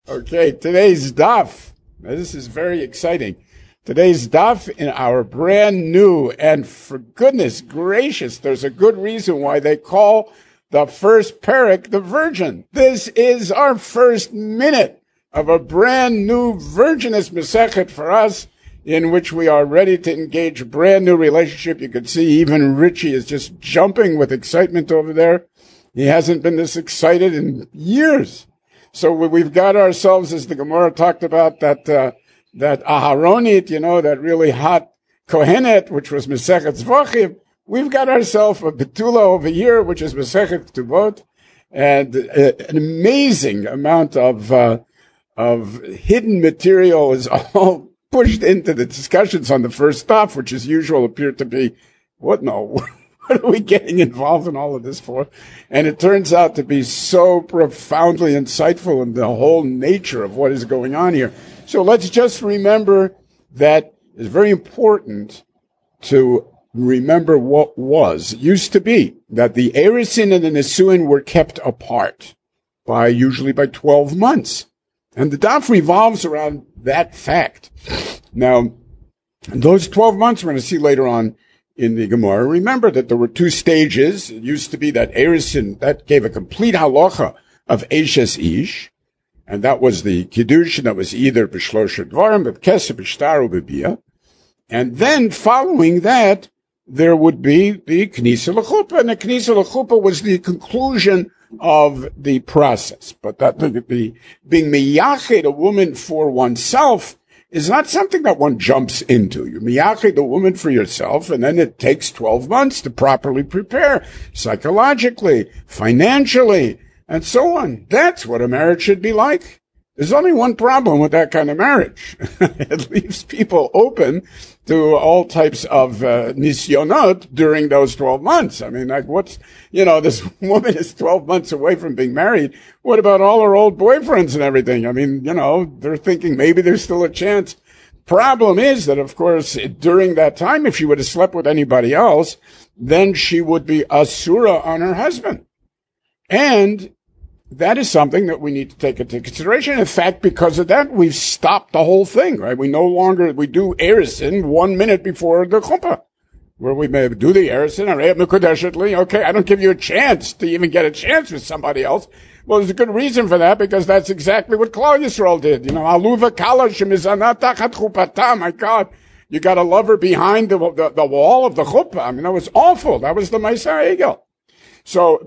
Okay, today's daf. Now, this is very exciting. Today's daf in our brand new, and for goodness gracious, there's a good reason why they call the first parak the Virgin. This is our first minute of a brand new Virginous Masechet for us, in which we are ready to engage a brand new relationship. You can see even Richie is just jumping with excitement over there. He hasn't been this excited in years. So we've got ourselves, as the Gemara talked about, that Aharonit, that really hot Kohenet, which was Masechet Zvachim. We've got ourselves a Betula over here, which is Masechet Ketubot, and an amazing amount of hidden material is all pushed into the discussions on the first daf, which as usual appeared to be, what are we getting involved in all of this for? And it turns out to be so profoundly insightful in the whole nature of what is going on here. So let's just remember that it's very important to remember what was. It used to be that the Erisin and the Nesuin were kept apart usually by 12 months. And the daf revolves around that fact. Now, those 12 months we're going to see later on in the Gemara. Remember that there were two stages. It used to be that Erisin, that gave a complete halacha of Eishes Ish, and that was the Kiddush, that was either B'Shlosha Dvarim, B'Kesef, B'Shtar, or B'Biyah. And then following that, there would be the Knisa L'Chuppah, and the Knisa L'Chuppah was the conclusion of the process. But that the being miyached a woman for oneself is not something that one jumps into. You miyached a woman for yourself, and then it takes 12 months to properly prepare, psychologically, financially, and so on. That's what a marriage should be like. There's only one problem with that kind of marriage. It leaves people open to all types of nisyonot during those 12 months. I mean, like this woman is 12 months away from being married. What about all her old boyfriends and everything? I mean, they're thinking maybe there's still a chance. Problem is that, of course, during that time, if she would have slept with anybody else, then she would be asura on her husband. And that is something that we need to take into consideration. In fact, because of that, we've stopped the whole thing, right? We do Erisin 1 minute before the chuppah, where we may do the Erisin, okay, I don't give you a chance to even get a chance with somebody else. Well, there's a good reason for that, because that's exactly what Klal Yisrael did. Aluva kala shemizanat tachat chupata, my God. You got a lover behind the wall of the chuppah. I mean, that was awful. That was the Ma'aser Egel. So,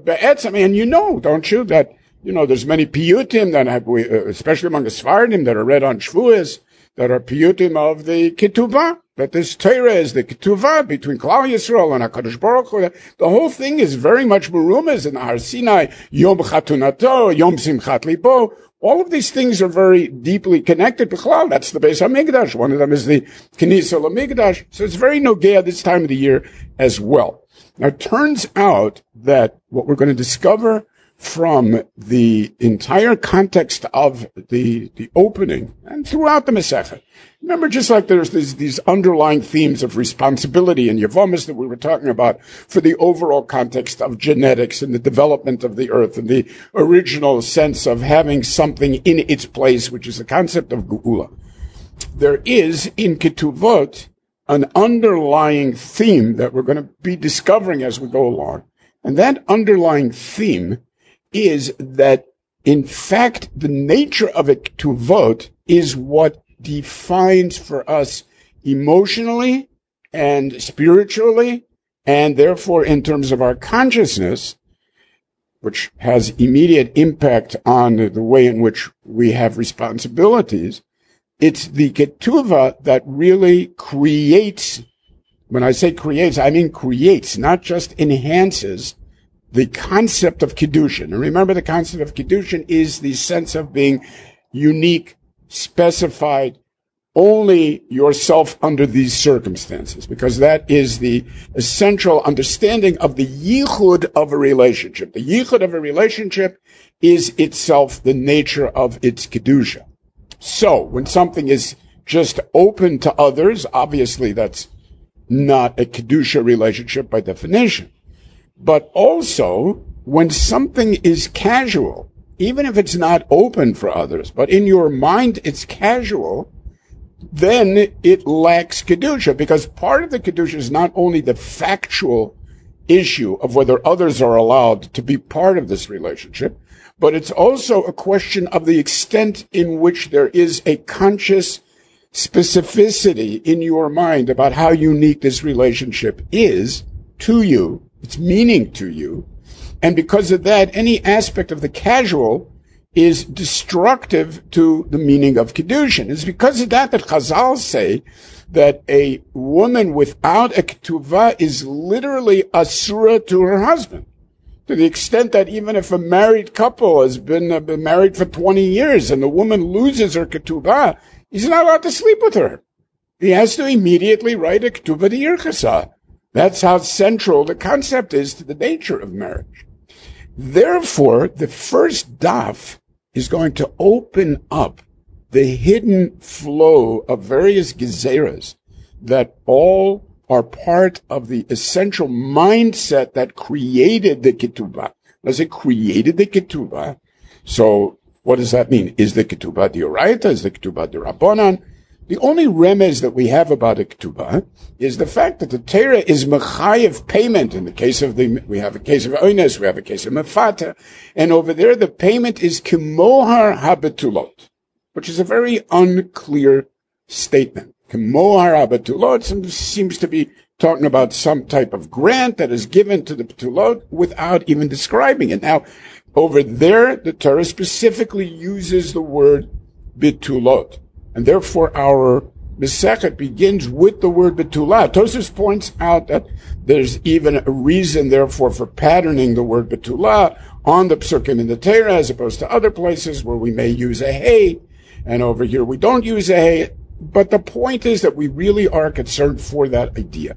and don't you, that there's many piyutim that have, especially among the Sfardim, that are read on Shavuos, that are piyutim of the ketuvah, that this Torah is the ketuvah between Klal Yisrael and HaKadosh Baruch Hu. The whole thing is very much merumez in Har Sinai, Yom Chatunato, Yom Simchat Libo. All of these things are very deeply connected to Klal. That's the Beis HaMikdash. One of them is the Knesset LaMikdash. So it's very nogea this time of the year as well. Now, it turns out that what we're going to discover from the entire context of the opening and throughout the Masechet. Remember, just like there's these underlying themes of responsibility and Yevomis that we were talking about for the overall context of genetics and the development of the earth and the original sense of having something in its place, which is the concept of Geula. There is in Ketuvot an underlying theme that we're going to be discovering as we go along. And that underlying theme is that, in fact, the nature of it to vote is what defines for us emotionally and spiritually, and therefore in terms of our consciousness, which has immediate impact on the way in which we have responsibilities. It's the ketuvah that really creates, when I say creates, I mean creates, not just enhances the concept of Kiddushin. And remember, the concept of Kiddushin is the sense of being unique, specified, only yourself under these circumstances, because that is the essential understanding of the yichud of a relationship. The yichud of a relationship is itself the nature of its Kedusha. So, when something is just open to others, obviously that's not a Kedusha relationship by definition. But also, when something is casual, even if it's not open for others, but in your mind it's casual, then it lacks Kedusha, because part of the Kedusha is not only the factual issue of whether others are allowed to be part of this relationship, but it's also a question of the extent in which there is a conscious specificity in your mind about how unique this relationship is to you, its meaning to you. And because of that, any aspect of the casual is destructive to the meaning of Kiddushin. It's because of that Chazal say that a woman without a ketuvah is literally asura to her husband, to the extent that even if a married couple has been married for 20 years and the woman loses her ketuvah, he's not allowed to sleep with her. He has to immediately write a ketuvah d'yirchasa. That's how central the concept is to the nature of marriage. Therefore, the first daf is going to open up the hidden flow of various gezeras that all are part of the essential mindset that created the ketubah. As it created the ketubah, so what does that mean? Is the ketubah d'oraita? Is the ketubah d'rabbanan? The only remez that we have about a ketubah is the fact that the Torah is mechayev payment. In the case of we have a case of oines, we have a case of mefata, and over there the payment is kimohar habetulot, which is a very unclear statement. Kimohar habetulot seems to be talking about some type of grant that is given to the betulot without even describing it. Now, over there, the Torah specifically uses the word betulot. And therefore, our Masechet begins with the word betulah. Tosfos points out that there's even a reason, therefore, for patterning the word betulah on the psukim in the Torah, as opposed to other places where we may use a hey, and over here we don't use a hey. But the point is that we really are concerned for that idea.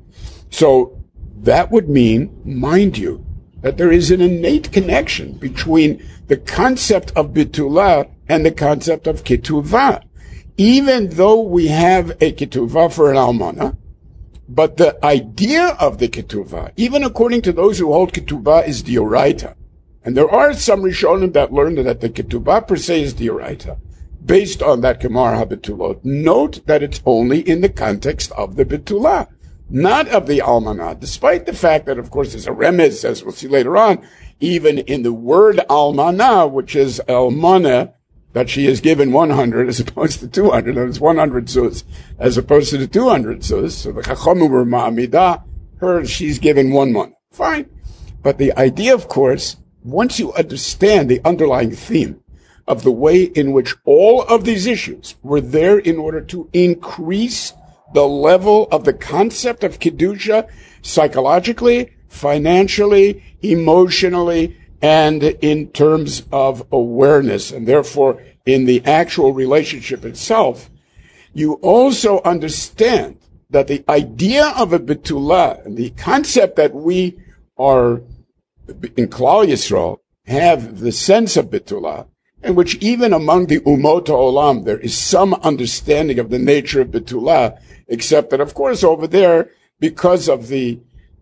So that would mean, mind you, that there is an innate connection between the concept of betulah and the concept of ketuvah. Even though we have a ketuvah for an almana, but the idea of the ketuvah, even according to those who hold ketuvah, is d'oraita. And there are some Rishonim that learn that the ketuvah per se is d'oraita, based on that Gemara HaBetulot. Note that it's only in the context of the betulah, not of the almana, despite the fact that, of course, there's a remez, as we'll see later on, even in the word almana, which is almana, that she is given 100 as opposed to 200, and it's 100 zuz as opposed to the 200 zuz. So the Chachamim were ma'amidah, she's given 1 month. Fine. But the idea, of course, once you understand the underlying theme of the way in which all of these issues were there in order to increase the level of the concept of Kedusha psychologically, financially, emotionally, and in terms of awareness, and therefore in the actual relationship itself, you also understand that the idea of a betulah, and the concept that we are, in Klal Yisrael, have the sense of betulah, in which even among the Umot HaOlam there is some understanding of the nature of betulah, except that, of course, over there, because of the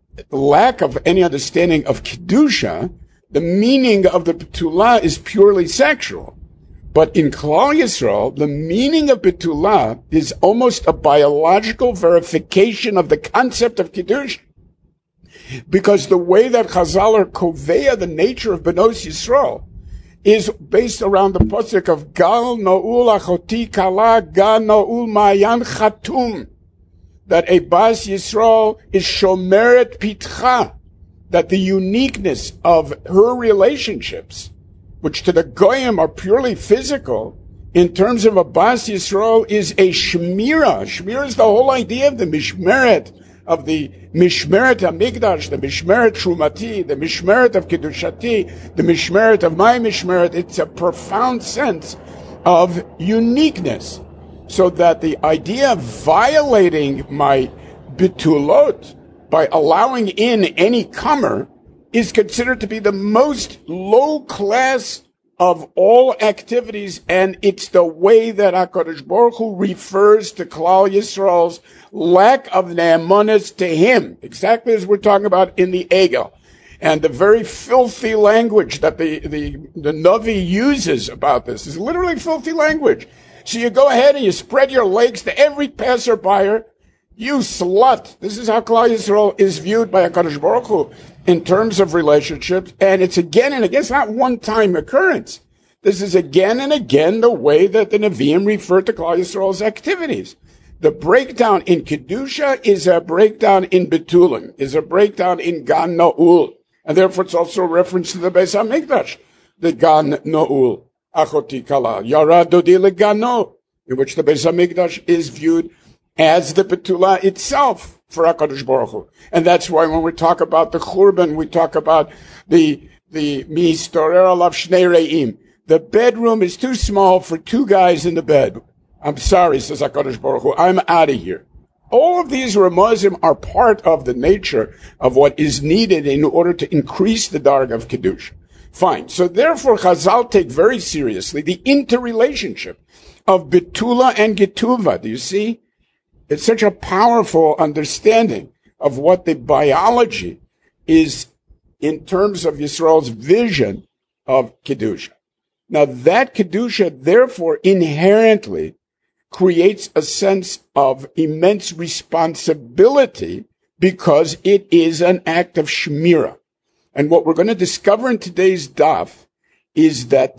lack of any understanding of Kedusha, the meaning of the betulah is purely sexual. But in Klal Yisrael, the meaning of betulah is almost a biological verification of the concept of Kiddush. Because the way that Chazal are kovea the nature of Benos Yisrael is based around the pasuk of Gal No'ul Achoti Kala Gal No'ul Mayan Chatum, that a Bas Yisrael is Shomeret Pitcha, that the uniqueness of her relationships, which to the Goyim are purely physical, in terms of a Bas Yisrael is a Shemira. Shemira is the whole idea of the Mishmeret, of the Mishmeret HaMikdash, the Mishmeret Trumati, the Mishmeret of Kedushati, the Mishmeret of my Mishmeret. It's a profound sense of uniqueness. So that the idea of violating my bitulot by allowing in any comer is considered to be the most low class of all activities, and it's the way that HaKadosh Baruch Hu refers to Klal Yisrael's lack of ne'emunah to him, exactly as we're talking about in the Egel. And the very filthy language that the Navi uses about this is literally filthy language. So you go ahead and you spread your legs to every passerby. You slut. This is how Klal Yisrael is viewed by HaKadosh Baruch Hu in terms of relationships. And it's again and again, it's not one-time occurrence. This is again and again the way that the Nevi'im refer to Klal Yisrael's activities. The breakdown in Kedusha is a breakdown in Betulim, is a breakdown in Gan Na'ul. And therefore it's also a reference to the Beis HaMikdash, the Gan Na'ul. Achoti Kala, Yara Dodi Legano, in which the Beis HaMikdash is viewed as the Betula itself for HaKadosh Baruch Hu. And that's why when we talk about the Churban, we talk about the Mistorer Alav Shnei Re'im. The bedroom is too small for two guys in the bed. I'm sorry, says HaKadosh Baruch Hu, I'm out of here. All of these Ramazim are part of the nature of what is needed in order to increase the darg of Kedusha. Fine. So therefore, Chazal take very seriously the interrelationship of Betula and Ketuvah. Do you see? It's such a powerful understanding of what the biology is in terms of Yisrael's vision of Kedusha. Now that Kedusha, therefore, inherently creates a sense of immense responsibility because it is an act of Shmirah. And what we're going to discover in today's daf is that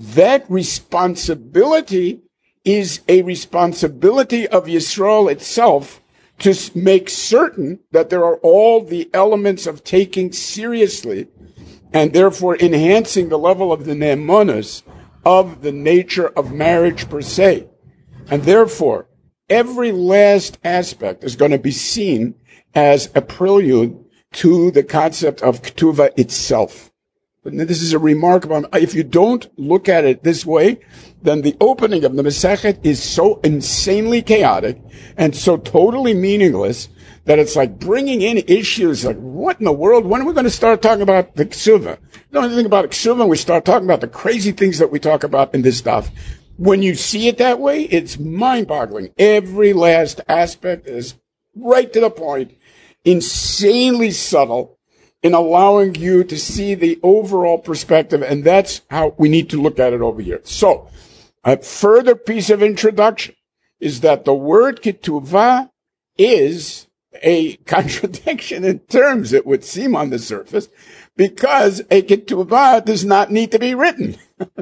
responsibility is a responsibility of Yisrael itself to make certain that there are all the elements of taking seriously and therefore enhancing the level of the ne'emonos of the nature of marriage per se. And therefore, every last aspect is going to be seen as a prelude to the concept of Ketuvah itself. But this is a remarkable, if you don't look at it this way, then the opening of the Masechet is so insanely chaotic and so totally meaningless that it's like bringing in issues like, what in the world? When are we going to start talking about the Ksuvah? The only thing about Ksuvah, we start talking about the crazy things that we talk about in this stuff. When you see it that way, it's mind-boggling. Every last aspect is right to the point, insanely subtle in allowing you to see the overall perspective, and that's how we need to look at it over here. So, a further piece of introduction is that the word ketuvah is a contradiction in terms, it would seem on the surface, because a ketuvah does not need to be written.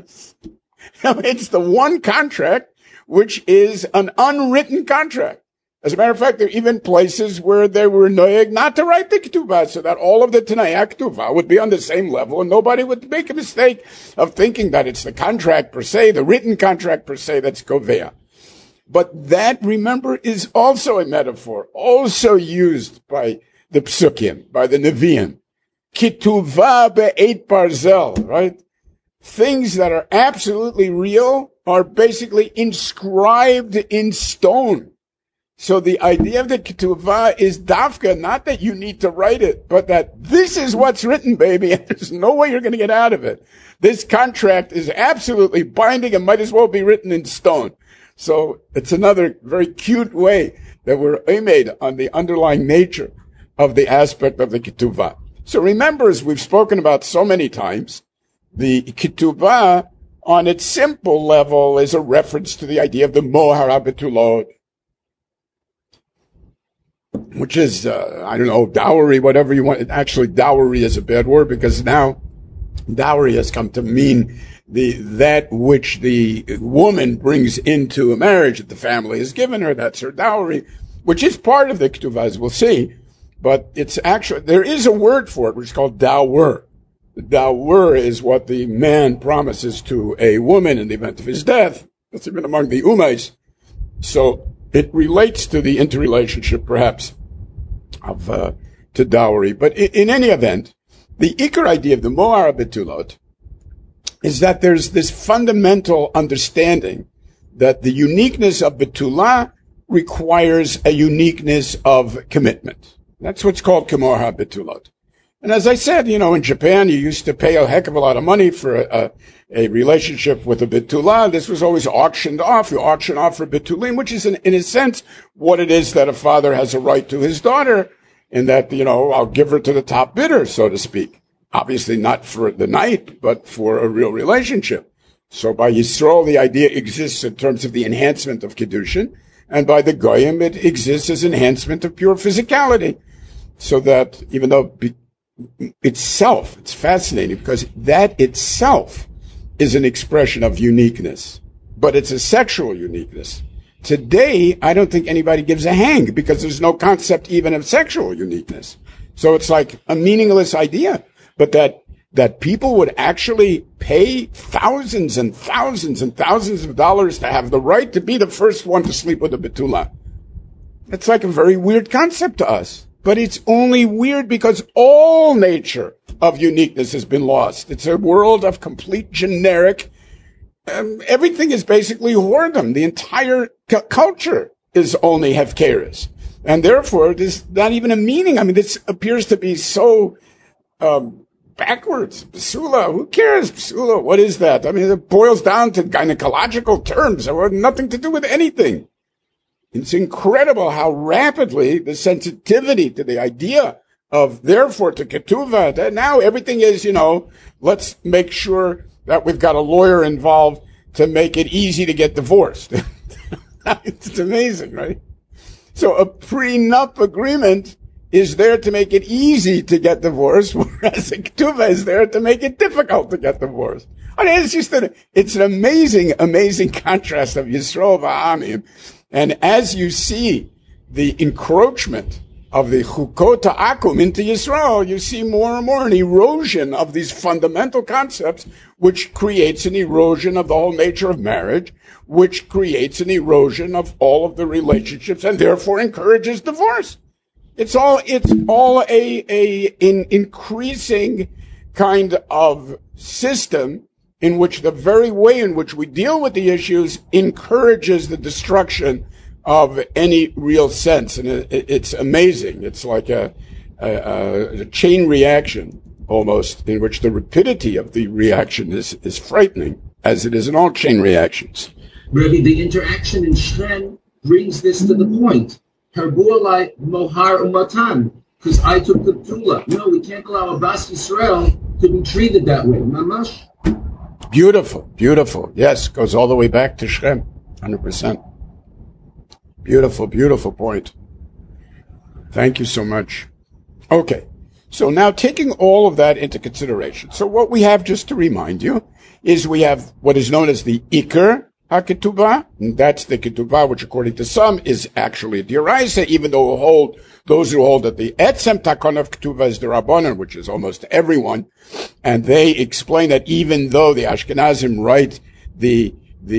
It's the one contract which is an unwritten contract. As a matter of fact, there are even places where they were noyeg not to write the ketubah, so that all of the Tanai ketubah would be on the same level, and nobody would make a mistake of thinking that it's the contract per se, the written contract per se, that's kovea. But that, remember, is also a metaphor, also used by the psukim, by the Nevi'im. Ketuvah be'eit barzel, right? Things that are absolutely real are basically inscribed in stone. So the idea of the ketuvah is dafka, not that you need to write it, but that this is what's written, baby, and there's no way you're going to get out of it. This contract is absolutely binding and might as well be written in stone. So it's another very cute way that we're made on the underlying nature of the aspect of the ketuvah. So remember, as we've spoken about so many times, the ketuvah on its simple level is a reference to the idea of the mohar betulot, which is, dowry, whatever you want. Actually, dowry is a bad word because now dowry has come to mean that which the woman brings into a marriage that the family has given her. That's her dowry, which is part of the ketuvah, as we'll see. But it's actually, there is a word for it, which is called dower. The dower is what the man promises to a woman in the event of his death. That's even among the Umays. So it relates to the interrelationship, perhaps, of to dowry. But in any event, the ikar idea of the mohar betulot is that there's this fundamental understanding that the uniqueness of betulah requires a uniqueness of commitment. That's what's called mohar betulot. And as I said, in Japan, you used to pay a heck of a lot of money for a relationship with a betulah. This was always auctioned off. You auction off for betulim, which is, in a sense, what it is that a father has a right to his daughter, in that, I'll give her to the top bidder, so to speak. obviously not for the night, but for a real relationship. So by Yisrael, the idea exists in terms of the enhancement of Kedushin, and by the Goyim, it exists as enhancement of pure physicality. So that even though itself, it's fascinating because that itself is an expression of uniqueness, but it's a sexual uniqueness. Today, I don't think anybody gives a hang because there's no concept even of sexual uniqueness. So it's like a meaningless idea, but that people would actually pay thousands and thousands and thousands of dollars to have the right to be the first one to sleep with a betula. It's like a very weird concept to us. But it's only weird because all nature of uniqueness has been lost. It's a world of complete generic. Everything is basically whoredom. The entire culture is only hefkeris. And therefore, there's not even a meaning. I mean, this appears to be so backwards. Psula, who cares? Psula, what is that? I mean, it boils down to gynecological terms. It has nothing to do with anything. It's incredible how rapidly the sensitivity to the idea of, therefore, to ketuvah, that now everything is, let's make sure that we've got a lawyer involved to make it easy to get divorced. It's amazing, right? So a prenup agreement is there to make it easy to get divorced, whereas a ketuvah is there to make it difficult to get divorced. I mean, it's an amazing, amazing contrast of Yisroel v'Amim. And as you see the encroachment of the Chukot Akum into Yisrael, you see more and more an erosion of these fundamental concepts, which creates an erosion of the whole nature of marriage, which creates an erosion of all of the relationships, and therefore encourages divorce. It's all an increasing kind of system in which the very way in which we deal with the issues encourages the destruction of any real sense. And it's amazing. It's like a chain reaction, almost, in which the rapidity of the reaction is frightening, as it is in all chain reactions. Really, the interaction in Shren brings this to the point. Herbu'alai mohar umatan, because I took the tula. No, we can't allow a Bas Yisrael to be treated that way. Mamash. Beautiful, beautiful. Yes, goes all the way back to Shem, 100%. Beautiful, beautiful point. Thank you so much. Okay, so now taking all of that into consideration. So what we have, just to remind you, is we have what is known as the Iker HaKetubah, and that's the Ketubah, which according to some is actually a Diraisa, even though those who hold that the Etzem Takon of Ketubah is the Rabbanan, which is almost everyone, and they explain that even though the Ashkenazim write the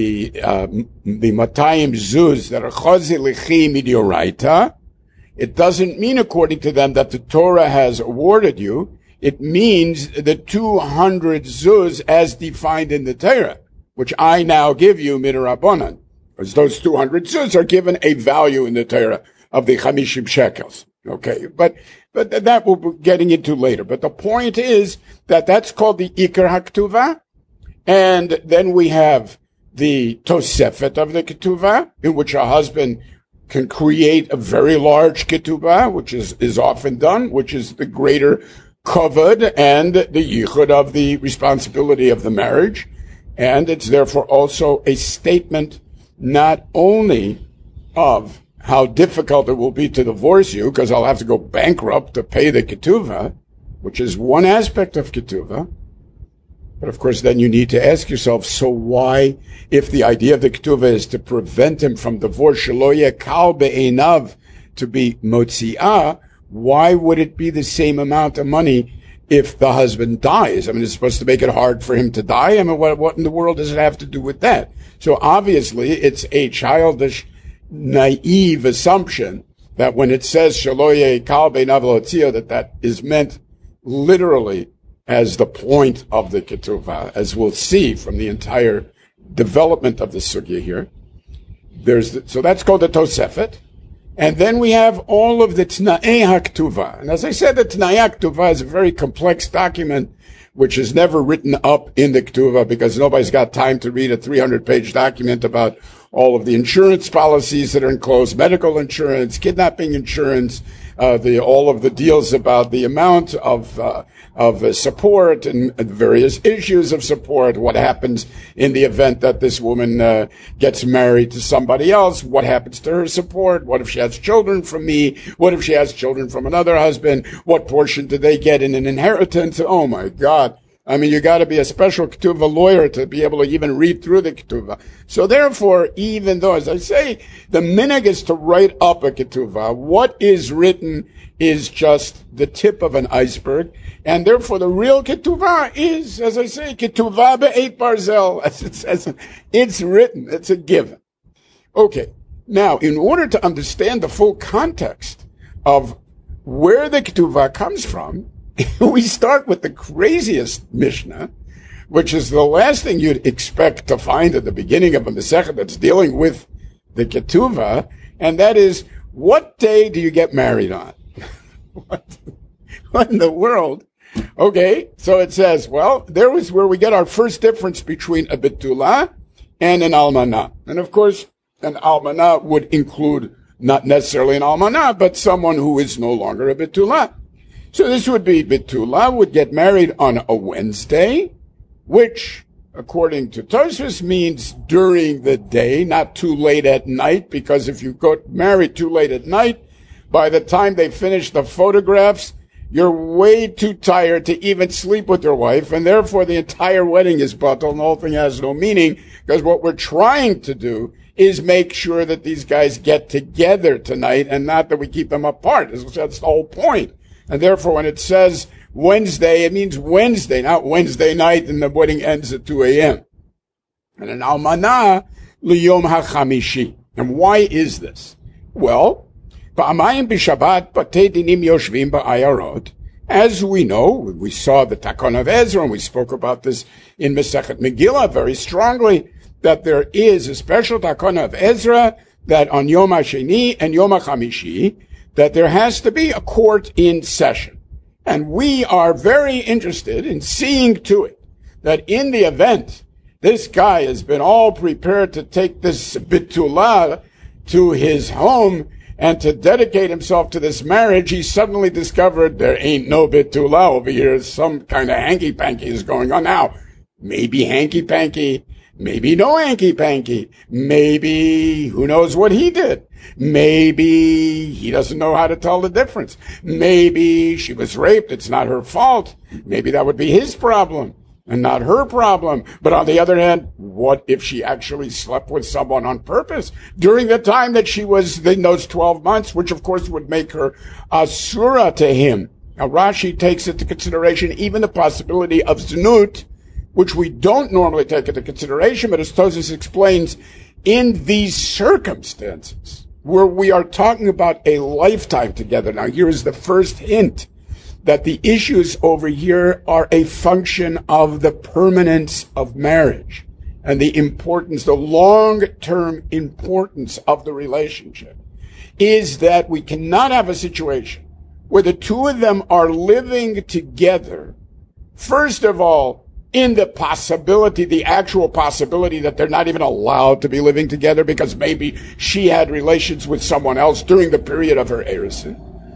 Matayim Zuz that are Chazi Lechi Midioraita, it doesn't mean according to them that the Torah has awarded you. It means the 200 Zuz as defined in the Torah, which I now give you Midrabanan. Because those 200 Zuz are given a value in the Torah of the 50 shekels. Okay, but that we'll be getting into later. But the point is that that's called the Iker HaKetuvah, and then we have the Tosefet of the Ketuvah, in which a husband can create a very large Ketuvah, which is often done, which is the greater kavod and the yichud of the responsibility of the marriage. And it's therefore also a statement not only of how difficult it will be to divorce you, because I'll have to go bankrupt to pay the ketuvah, which is one aspect of ketuvah. But of course, then you need to ask yourself, so why, if the idea of the ketuvah is to prevent him from divorce, shelo yekal be'einav, to be motzi'ah, why would it be the same amount of money if the husband dies? I mean, it's supposed to make it hard for him to die. I mean, what in the world does it have to do with that? So obviously, it's a childish, naive assumption that when it says shelo yekal be'einav lotzio, that is meant literally as the point of the ketuvah, as we'll see from the entire development of the sugya here. So that's called the Tosefet. And then we have all of the T'na'ei HaKetuvah. And as I said, the T'na'ei HaKetuvah is a very complex document which is never written up in the Ketuvah because nobody's got time to read a 300-page document about all of the insurance policies that are enclosed, medical insurance, kidnapping insurance, all of the deals about the amount of support and various issues of support. What happens in the event that this woman gets married to somebody else? What happens to her support? What if she has children from me? What if she has children from another husband? What portion do they get in an inheritance? Oh my God. I mean, you got to be a special ketuvah lawyer to be able to even read through the ketuvah. So therefore, even though, as I say, the minhag is to write up a ketuvah, what is written is just the tip of an iceberg. And therefore, the real ketuvah is, as I say, ketuvah be'eit barzel. As it says, it's written. It's a given. Okay. Now, in order to understand the full context of where the ketuvah comes from, we start with the craziest Mishnah, which is the last thing you'd expect to find at the beginning of a Masechet that's dealing with the ketuvah, and that is, what day do you get married on? What in the world? Okay, so it says, well, there was where we get our first difference between a betulah and an almanah. And of course, an almanah would include not necessarily an almanah, but someone who is no longer a betulah. So this would be betulah would get married on a Wednesday, which, according to Tosfos, means during the day, not too late at night, because if you got married too late at night, by the time they finish the photographs, you're way too tired to even sleep with your wife, and therefore the entire wedding is batal, and the whole thing has no meaning, because what we're trying to do is make sure that these guys get together tonight, and not that we keep them apart. That's the whole point. And therefore, when it says Wednesday, it means Wednesday, not Wednesday night, and the wedding ends at 2 a.m. And an almanah liyom hachamishi. And why is this? Well, pa'amayim b'Shabbat batei dinim yoshvim ba'ayarot. As we know, we saw the Takon of Ezra, and we spoke about this in Masechet Megillah very strongly, that there is a special Takon of Ezra that on Yom HaSheni and Yom HaChamishi, that there has to be a court in session. And we are very interested in seeing to it that in the event this guy has been all prepared to take this betulah to his home and to dedicate himself to this marriage, he suddenly discovered there ain't no betulah over here. Some kind of hanky-panky is going on. Now, maybe hanky-panky, maybe no hanky-panky, maybe who knows what he did. Maybe he doesn't know how to tell the difference. Maybe she was raped. It's not her fault. Maybe that would be his problem and not her problem. But on the other hand, what if she actually slept with someone on purpose during the time that she was in those 12 months, which of course would make her asura to him? Now Rashi takes into consideration even the possibility of znut, which we don't normally take into consideration, but as Tosfos explains, in these circumstances, where we are talking about a lifetime together. Now, here is the first hint that the issues over here are a function of the permanence of marriage and the importance, the long-term importance of the relationship, is that we cannot have a situation where the two of them are living together, first of all, in the possibility, the actual possibility that they're not even allowed to be living together because maybe she had relations with someone else during the period of her erusin.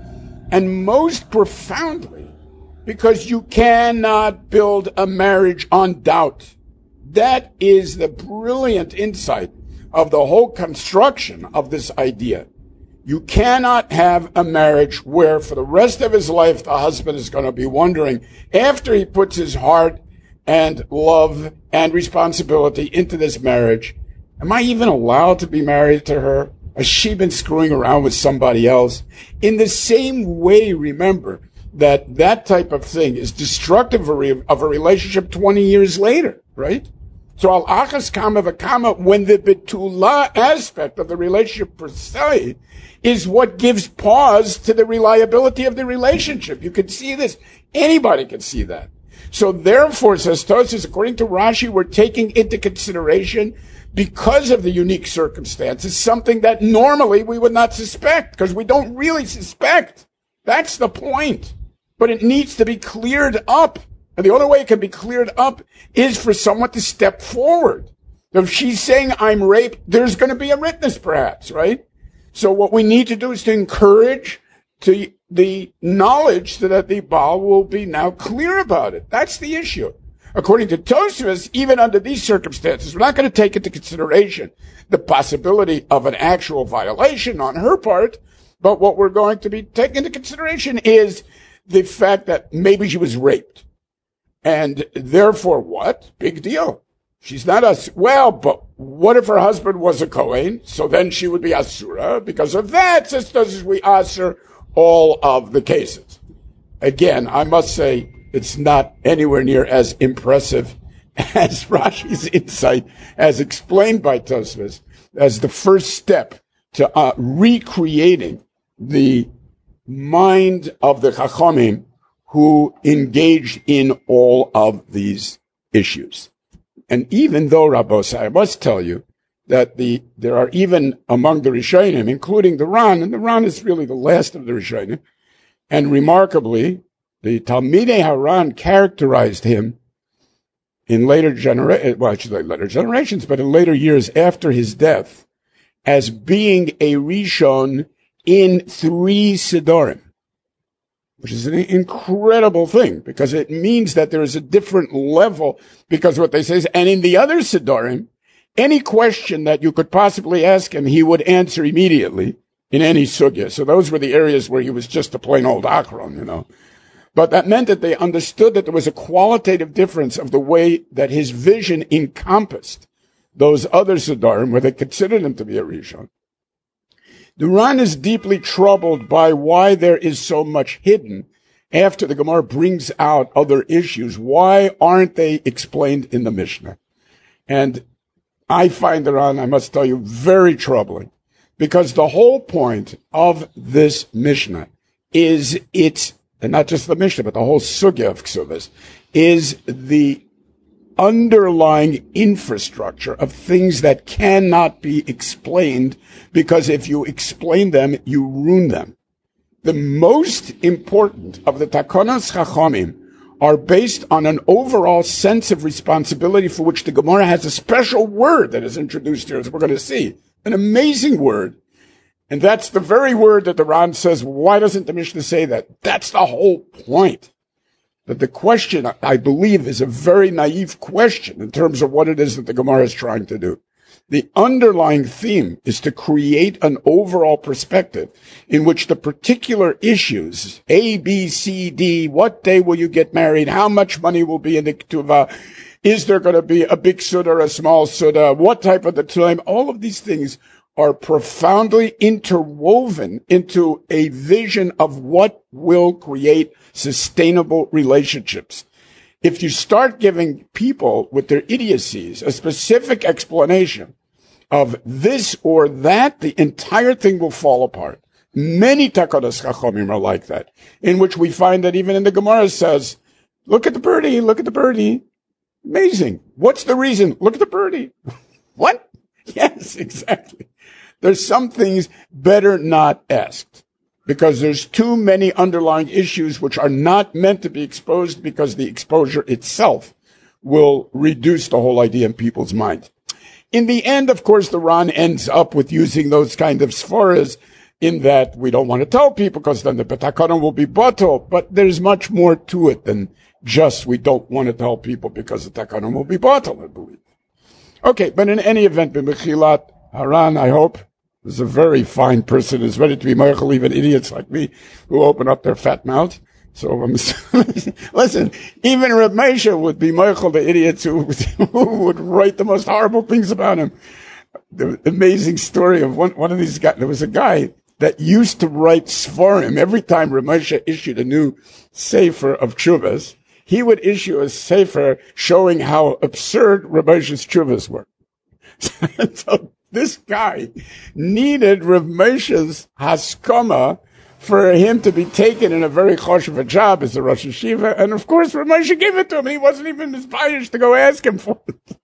And most profoundly, because you cannot build a marriage on doubt. That is the brilliant insight of the whole construction of this idea. You cannot have a marriage where for the rest of his life the husband is going to be wondering, after he puts his heart and love and responsibility into this marriage, am I even allowed to be married to her? Has she been screwing around with somebody else? In the same way, remember that that type of thing is destructive of a relationship 20 years later, right? So al-achas kama v'kama, when the betulah aspect of the relationship per se is what gives pause to the reliability of the relationship. You can see this. Anybody can see that. So therefore, says Tosfos, according to Rashi, we're taking into consideration, because of the unique circumstances, something that normally we would not suspect, because we don't really suspect. That's the point. But it needs to be cleared up. And the only way it can be cleared up is for someone to step forward. If she's saying I'm raped, there's going to be a witness perhaps, right? So what we need to do is to encourage to the knowledge so that the Baal will be now clear about it. That's the issue. According to Tosfos, even under these circumstances, we're not going to take into consideration the possibility of an actual violation on her part, but what we're going to be taking into consideration is the fact that maybe she was raped. And therefore what? Big deal. She's not well, but what if her husband was a Kohen? So then she would be Asura. Because of that, sisters, we answer all of the cases. Again, I must say, it's not anywhere near as impressive as Rashi's insight, as explained by Tosfos, as the first step to recreating the mind of the Chachamim who engaged in all of these issues. And even though, Rabbosai, I must tell you that there are even among the Rishonim, including the Ran, and the Ran is really the last of the Rishonim, and remarkably, the Talmidei Haran characterized him in later generations, but in later years after his death, as being a Rishon in 3 Sidorim, which is an incredible thing, because it means that there is a different level, because what they say is, and in the other Sidorim, any question that you could possibly ask him, he would answer immediately in any sugya. So those were the areas where he was just a plain old Achron, But that meant that they understood that there was a qualitative difference of the way that his vision encompassed those other Sidorim, where they considered him to be a Rishon. The Ran is deeply troubled by why there is so much hidden after the Gemara brings out other issues. Why aren't they explained in the Mishnah? And I find the Ran, I must tell you, very troubling, because the whole point of this Mishnah is and not just the Mishnah, but the whole sugya of Ksubas, is the underlying infrastructure of things that cannot be explained, because if you explain them, you ruin them. The most important of the Takonos Chachamim are based on an overall sense of responsibility for which the Gemara has a special word that is introduced here, as we're going to see. An amazing word. And that's the very word that the Ran says, why doesn't the Mishnah say that? That's the whole point. But the question, I believe, is a very naive question in terms of what it is that the Gemara is trying to do. The underlying theme is to create an overall perspective in which the particular issues, A, B, C, D, what day will you get married, how much money will be in the ketuvah, is there going to be a big suda or a small suda, what type of the time, all of these things are profoundly interwoven into a vision of what will create sustainable relationships. If you start giving people with their idiocies a specific explanation of this or that, the entire thing will fall apart. Many Takonos Chachamim are like that, in which we find that even in the Gemara says, look at the birdie, look at the birdie. Amazing. What's the reason? Look at the birdie. What? Yes, exactly. There's some things better not asked, because there's too many underlying issues which are not meant to be exposed, because the exposure itself will reduce the whole idea in people's minds. In the end, of course, the Ran ends up with using those kind of sforas, in that we don't want to tell people because then the Betakanon will be bottled, but there's much more to it than just we don't want to tell people because the Takanon will be bottled, I believe. Okay, but in any event, B'mechilat Haran, I hope, is a very fine person, is ready to be meichel even idiots like me who open up their fat mouths. So, listen, even Reb Moshe would be meichel the idiots who would write the most horrible things about him. The amazing story of one of these guys, there was a guy that used to write Sforim. Every time Reb Moshe issued a new Sefer of Tshuvas, he would issue a Sefer showing how absurd Reb Moshe's Tshuvas were. So this guy needed Reb Moshe's Haskama for him to be taken in a very choshev job as a Rosh Yeshiva. And of course, Reb Moshe gave it to him. He wasn't even misbayish to go ask him for it.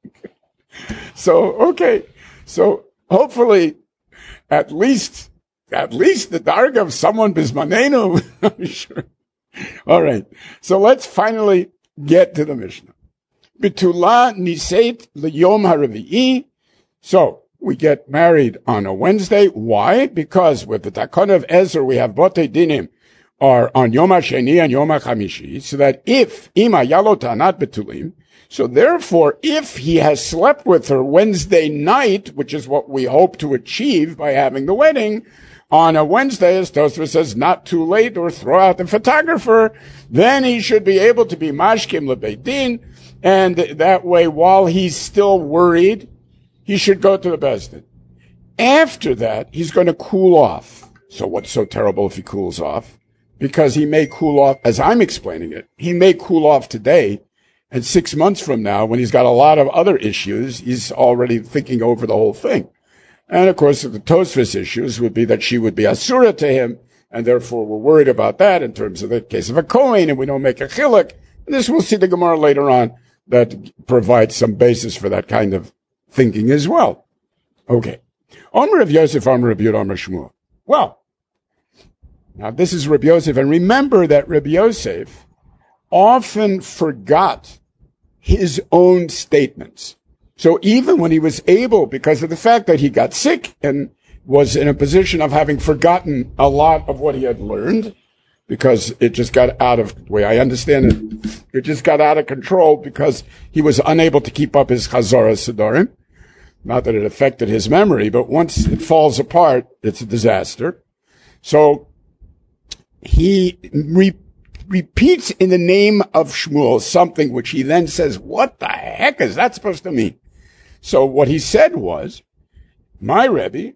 So, okay. So hopefully, at least the darga of someone bismanenu. I'm sure. All right. So let's finally get to the Mishnah. Bitula niseit liyom haravi'i. So we get married on a Wednesday. Why? Because with the Takana of Ezra, we have Botei Dinim are on Yom HaSheni and Yom HaChamishi, so that if Ima Yalota not Betulim, so therefore, if he has slept with her Wednesday night, which is what we hope to achieve by having the wedding, on a Wednesday, as Tosfos says, not too late, or throw out the photographer, then he should be able to be Mashkim LeBeit Din, and that way, while he's still worried, he should go to the Beis Din. After that, he's going to cool off. So what's so terrible if he cools off? Because he may cool off, as I'm explaining it, he may cool off today, and 6 months from now, when he's got a lot of other issues, he's already thinking over the whole thing. And of course, the Tosfos issues would be that she would be Asura to him, and therefore we're worried about that in terms of the case of a Kohen, and we don't make a chiluk. And this we'll see the Gemara later on that provides some basis for that kind of thinking as well. Okay. Omer of Yosef, Omer of Yud, Omer Shmuel. Well, now this is Rabbi Yosef, and remember that Rabbi Yosef often forgot his own statements. So even when he was able, because of the fact that he got sick and was in a position of having forgotten a lot of what he had learned, because it just got out of, the way I understand it just got out of control because he was unable to keep up his Chazorah Sidorim. Not that it affected his memory, but once it falls apart, it's a disaster. So he repeats in the name of Shmuel something which he then says, what the heck is that supposed to mean? So what he said was, my Rebbe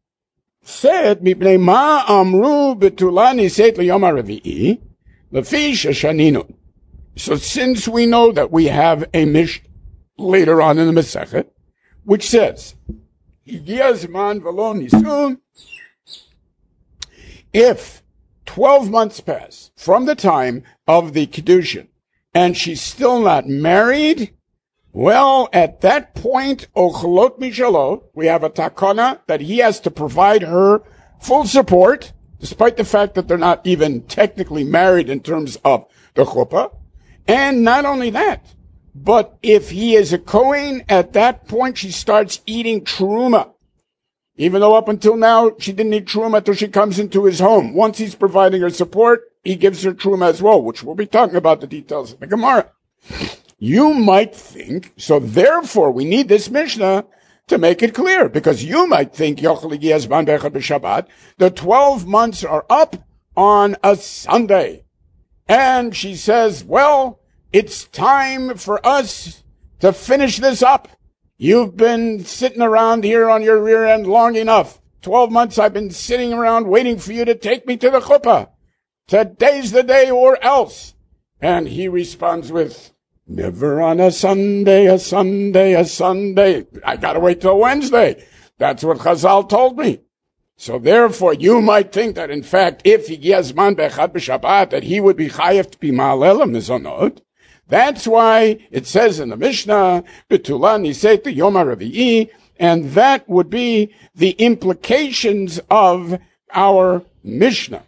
said, Mipnei ma amru betulani seit liyom haravi'i, lefi sheshaninu. So since we know that we have a Mishnah later on in the Masechet, which says, Higia zman v'lo nisun, if 12 months pass from the time of the Kiddushin and she's still not married, well, at that point, ocholot mishalo, we have a takana that he has to provide her full support, despite the fact that they're not even technically married in terms of the chuppah. And not only that, but if he is a Kohen, at that point she starts eating truma. Even though up until now she didn't eat truma until she comes into his home. Once he's providing her support, he gives her truma as well, which we'll be talking about the details of the Gemara. You might think, so therefore we need this Mishnah to make it clear, because you might think the 12 months are up on a Sunday. And she says, well, it's time for us to finish this up. You've been sitting around here on your rear end long enough. 12 months I've been sitting around waiting for you to take me to the chuppah. Today's the day or else. And he responds with, never on a Sunday, a Sunday, a Sunday. I gotta wait till Wednesday. That's what Chazal told me. So therefore, you might think that in fact, if he gives man bechad b'Shabbat, that he would be chayav to be ma'alel mizonot. That's why it says in the Mishnah, B'tula niseit yom haravi'i, and that would be the implications of our Mishnah.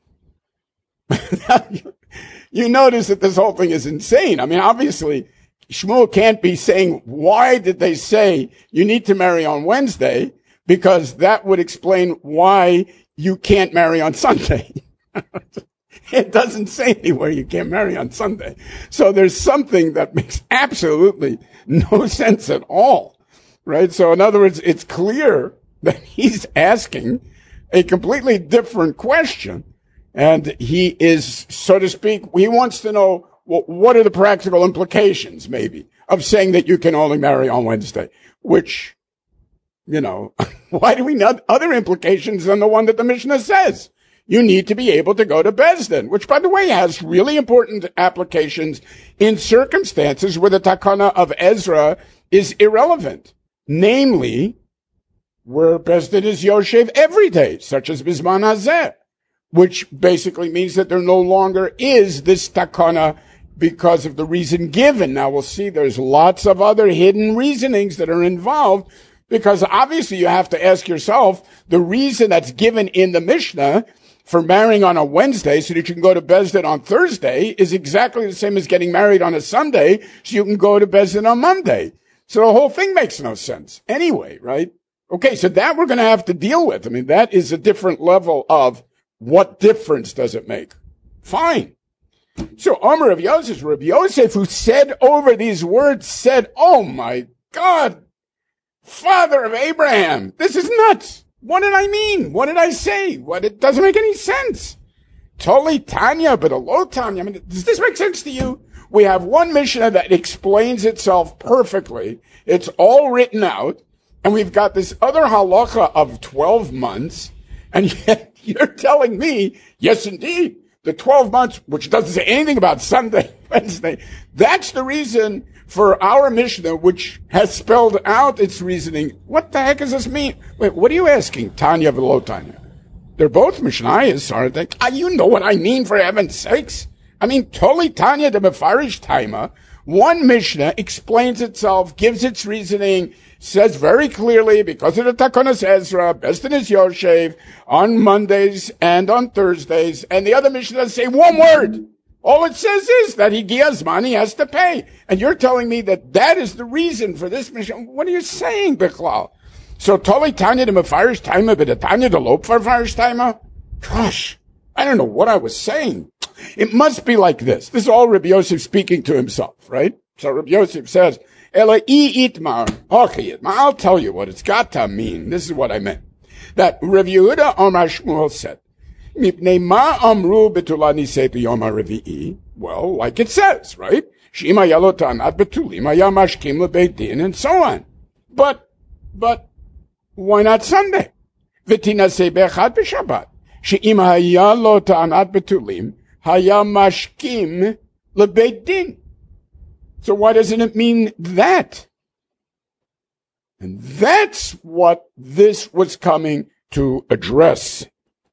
You notice that this whole thing is insane. I mean, obviously, Shmuel can't be saying, why did they say you need to marry on Wednesday? Because that would explain why you can't marry on Sunday. It doesn't say anywhere you can't marry on Sunday. So there's something that makes absolutely no sense at all, right? So in other words, it's clear that he's asking a completely different question. And he is, so to speak, he wants to know, well, what are the practical implications, maybe, of saying that you can only marry on Wednesday? Which, you know, why do we need other implications than the one that the Mishnah says? You need to be able to go to Beis Din, which, by the way, has really important applications in circumstances where the takana of Ezra is irrelevant. Namely, where Beis Din is Yoshev every day, such as Bizman Hazeh, which basically means that there no longer is this takana because of the reason given. Now we'll see there's lots of other hidden reasonings that are involved, because obviously you have to ask yourself, the reason that's given in the Mishnah for marrying on a Wednesday so that you can go to Beis Din on Thursday is exactly the same as getting married on a Sunday so you can go to Beis Din on Monday. So the whole thing makes no sense anyway, right? Okay, so that we're going to have to deal with. I mean, that is a different level of what difference does it make? Fine. So Omer Rav Yosef, who said over these words, said, oh my God, father of Abraham, this is nuts. What did I mean? What did I say? It doesn't make any sense. Toli Tanya, but a low Tanya. I mean, does this make sense to you? We have one Mishnah that explains itself perfectly. It's all written out. And we've got this other halacha of 12 months. And yet you're telling me, yes, indeed, the 12 months, which doesn't say anything about Sunday, Wednesday, that's the reason for our Mishnah, which has spelled out its reasoning. What the heck does this mean? Wait, what are you asking, Tanya v'lo Tanya? They're both Mishnayos, aren't they? You know what I mean, for heaven's sakes. I mean, Toli Tanya de Mefarish Taima, one Mishnah explains itself, gives its reasoning, says very clearly, because of the Takonos Ezra, Besdin is Yoshev, on Mondays and on Thursdays, and the other Mishnah doesn't say one word. All it says is that he gives money, he has to pay. And you're telling me that that is the reason for this Mishnah. What are you saying, Bichlal? So, Toli Tanya de Mefarish Taima, but the Tanya de Lop for Mefarish Taima? Gosh, I don't know what I was saying. It must be like this. This is all Rabbi Yosef speaking to himself, right? So Rabbi Yosef says, Ela itmar, I'll tell you what it's got to mean. This is what I meant. That Rav Yehuda Omar Shmuel said, Mipnei ma amru betulani setu yom ha'revi'i. Well, like it says, right? Shima yalotan at betulim hayamashkim lebeit din, and so on. But why not Sunday? V'tinasei be'echad b'Shabbat. She'im hayalotan at betulim hayamashkim lebeit din. So why doesn't it mean that? And that's what this was coming to address.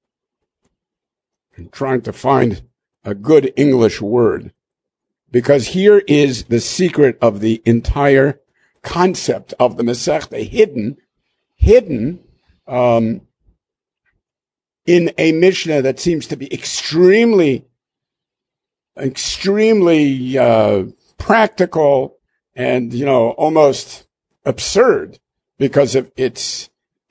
I'm trying to find a good English word, because here is the secret of the entire concept of the Masechta, hidden in a Mishnah that seems to be extremely practical and, almost absurd because of its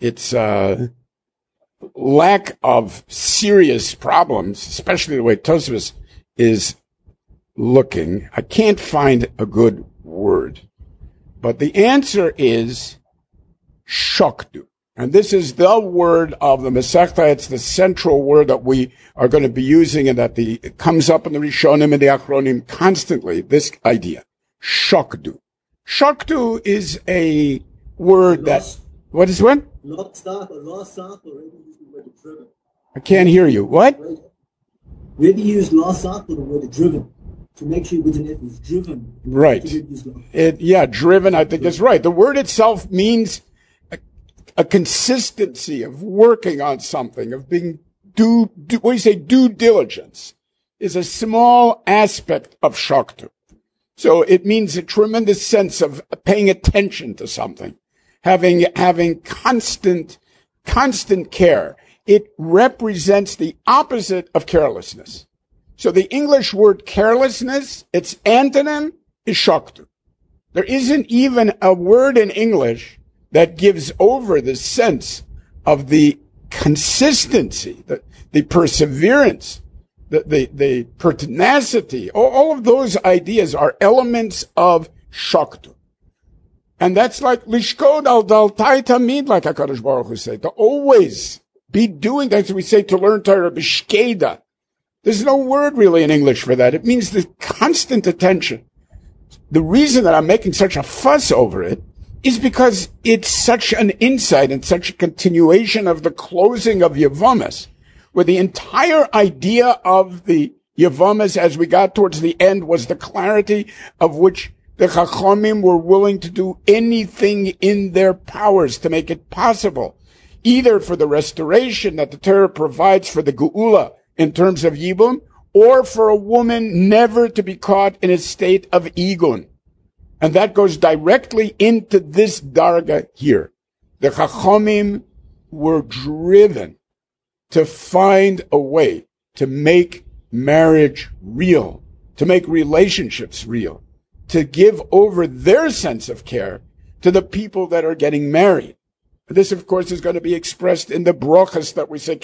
lack of serious problems, especially the way Tosfos is looking. I can't find a good word, but the answer is shokdu. And this is the word of the Masechta. It's the central word that we are going to be using, and that it comes up in the Rishonim and the Achronim constantly, this idea. Shokdu. Shokdu is a word that... What is what? I can't hear you. What? Maybe use lasak or the word driven to make sure within it is driven. Right. Driven, I think is right. The word itself means a consistency of working on something, of being due diligence, is a small aspect of shaktu. So it means a tremendous sense of paying attention to something, having constant care. It represents the opposite of carelessness. So the English word carelessness, its antonym is shaktu. There isn't even a word in English that gives over the sense of the consistency, the perseverance, the pertinacity. All of those ideas are elements of shaktu. And that's like lishkod al daltai tamid, like HaKadosh Baruch Hu said, to always be doing that. We say to learn Torah b'shkeda. There's no word really in English for that. It means the constant attention. The reason that I'm making such a fuss over it is because it's such an insight and such a continuation of the closing of Yevamis, where the entire idea of the Yevamis as we got towards the end was the clarity of which the Chachamim were willing to do anything in their powers to make it possible, either for the restoration that the Torah provides for the Geula in terms of Yibum, or for a woman never to be caught in a state of Igun. And that goes directly into this darga here. The Chachamim were driven to find a way to make marriage real, to make relationships real, to give over their sense of care to the people that are getting married. This, of course, is going to be expressed in the brachas that we say,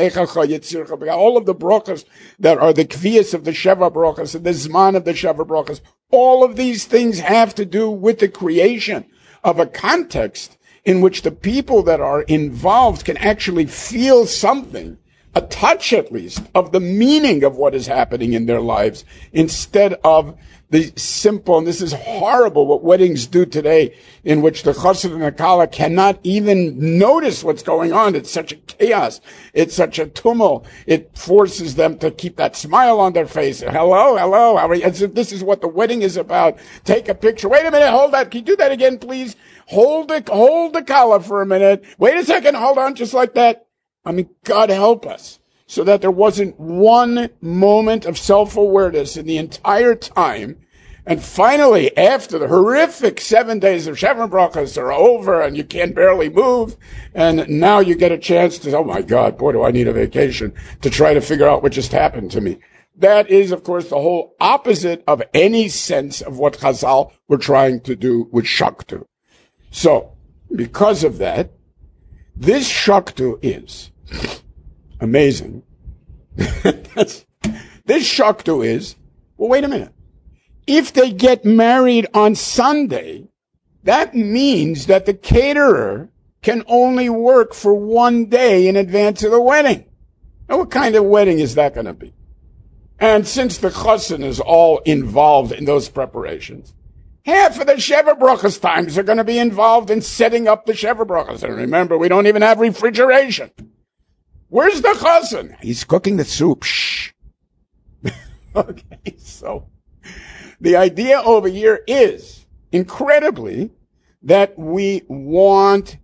all of the brachas that are the kviyas of the Sheva brachas and the zman of the Sheva brachas. All of these things have to do with the creation of a context in which the people that are involved can actually feel something, a touch at least, of the meaning of what is happening in their lives, instead of the simple, and this is horrible what weddings do today, in which the chassid and the kala cannot even notice what's going on. It's such a chaos. It's such a tumult. It forces them to keep that smile on their face. Hello, hello. As if this is what the wedding is about. Take a picture. Wait a minute. Hold that. Can you do that again, please? Hold the kala for a minute. Wait a second. Hold on. Just like that. I mean, God help us. So that there wasn't one moment of self-awareness in the entire time. And finally, after the horrific 7 days of Sheva brachas are over and you can barely move, and now you get a chance to, oh my God, boy, do I need a vacation to try to figure out what just happened to me. That is, of course, the whole opposite of any sense of what Chazal were trying to do with Shaktu. So, because of that, this Shaktu is amazing. This Shaktu is, well, wait a minute. If they get married on Sunday, that means that the caterer can only work for 1 day in advance of the wedding. Now, what kind of wedding is that going to be? And since the chassan is all involved in those preparations, half of the Sheva brachas times are going to be involved in setting up the Sheva brachas. And remember, we don't even have refrigeration. Where's the chassan? He's cooking the soup. Shh. Okay, so the idea over here is, incredibly, that we want,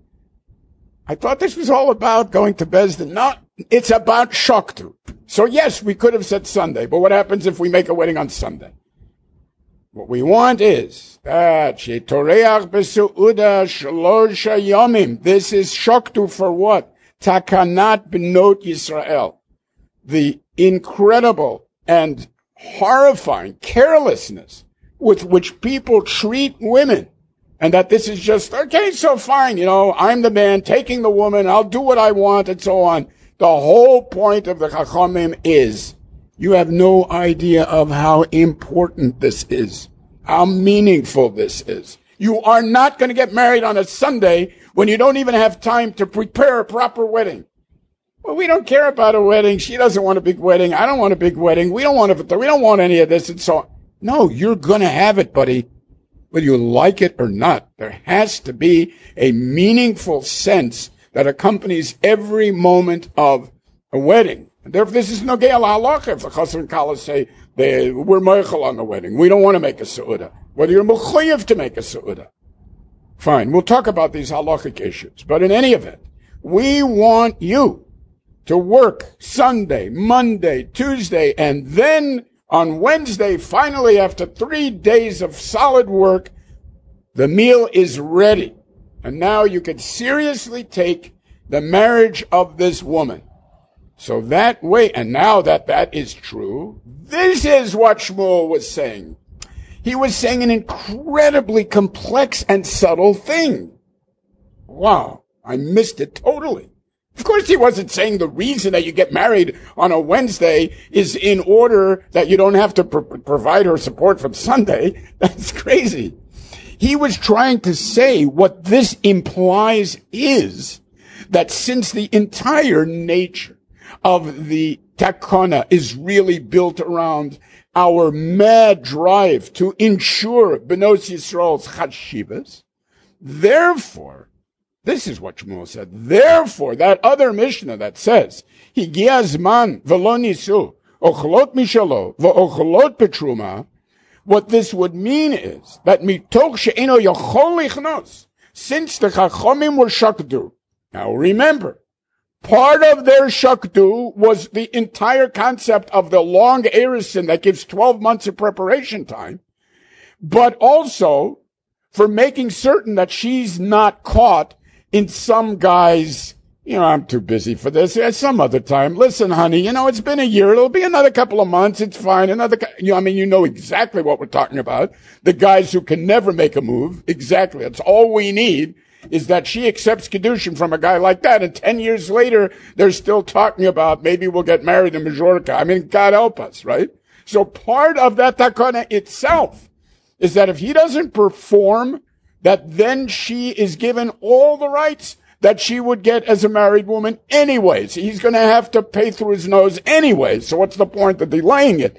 I thought this was all about going to Beis Din. No, it's about Shaktu. So yes, we could have said Sunday, but what happens if we make a wedding on Sunday? What we want is that Shetoreach Besu'uda Shlosha Yomim. This is Shaktu for what? Takanat B'not Yisrael. The incredible and horrifying carelessness with which people treat women, and that this is just, okay, so fine, I'm the man taking the woman, I'll do what I want, and so on. The whole point of the Chachamim is, you have no idea of how important this is, how meaningful this is. You are not going to get married on a Sunday when you don't even have time to prepare a proper wedding. Well, we don't care about a wedding. She doesn't want a big wedding. I don't want a big wedding. We don't want any of this and so on. No, you're going to have it, buddy, whether you like it or not. There has to be a meaningful sense that accompanies every moment of a wedding. And therefore, this is nogei al halacha. If the chassan and kala say we're meichel on the wedding, we don't want to make a seudah. Whether you're mechuyev to make a seudah. Fine, we'll talk about these halachic issues. But in any event, we want you to work Sunday, Monday, Tuesday, and then on Wednesday, finally, after 3 days of solid work, the meal is ready. And now you can seriously take the marriage of this woman. So that way, and now that that is true, this is what Shmuel was saying. He was saying an incredibly complex and subtle thing. Wow, I missed it totally. Of course, he wasn't saying the reason that you get married on a Wednesday is in order that you don't have to provide her support from Sunday. That's crazy. He was trying to say what this implies is that since the entire nature of the takana is really built around our mad drive to ensure Benos Yisrael's chashivas, therefore, this is what Shmuel said. Therefore, that other Mishnah that says, Higia zman v'lo nisu, ochlot mishalo, v'ochlot petruma, what this would mean is that mitoch she'eno yochol lichnos, since the Chachomim were shakdu. Now remember, part of their shakdu was the entire concept of the long erisin that gives 12 months of preparation time, but also for making certain that she's not caught in some guy's, I'm too busy for this. Some other time. Listen, honey, it's been a year. It'll be another couple of months. It's fine. You know exactly what we're talking about. The guys who can never make a move. Exactly. That's all we need. is that she accepts Kedushin from a guy like that, and 10 years later, they're still talking about maybe we'll get married in Majorca. I mean, God help us, right? So part of that takana itself is that if he doesn't perform, that then she is given all the rights that she would get as a married woman anyways. He's going to have to pay through his nose anyway. So what's the point of delaying it?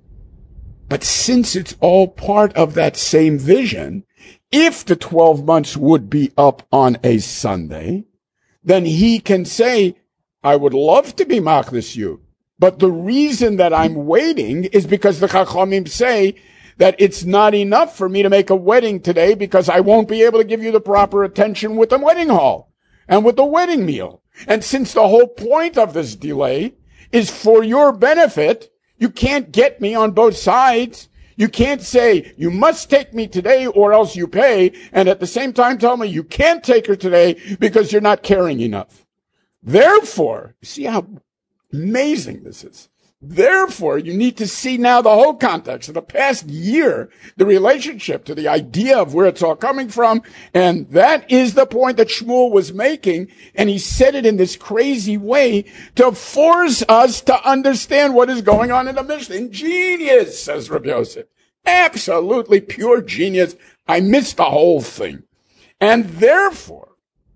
But since it's all part of that same vision, if the 12 months would be up on a Sunday, then he can say, I would love to be machlis you, but the reason that I'm waiting is because the Chachamim say that it's not enough for me to make a wedding today because I won't be able to give you the proper attention with the wedding hall and with the wedding meal. And since the whole point of this delay is for your benefit, you can't get me on both sides. You can't say, you must take me today or else you pay, and at the same time tell me you can't take her today because you're not caring enough. Therefore, see how amazing this is. Therefore, you need to see now the whole context of the past year, the relationship to the idea of where it's all coming from. And that is the point that Shmuel was making. And he said it in this crazy way to force us to understand what is going on in the Mishnah. Genius, says Rabbi Yosef. Absolutely pure genius. I missed the whole thing. And therefore,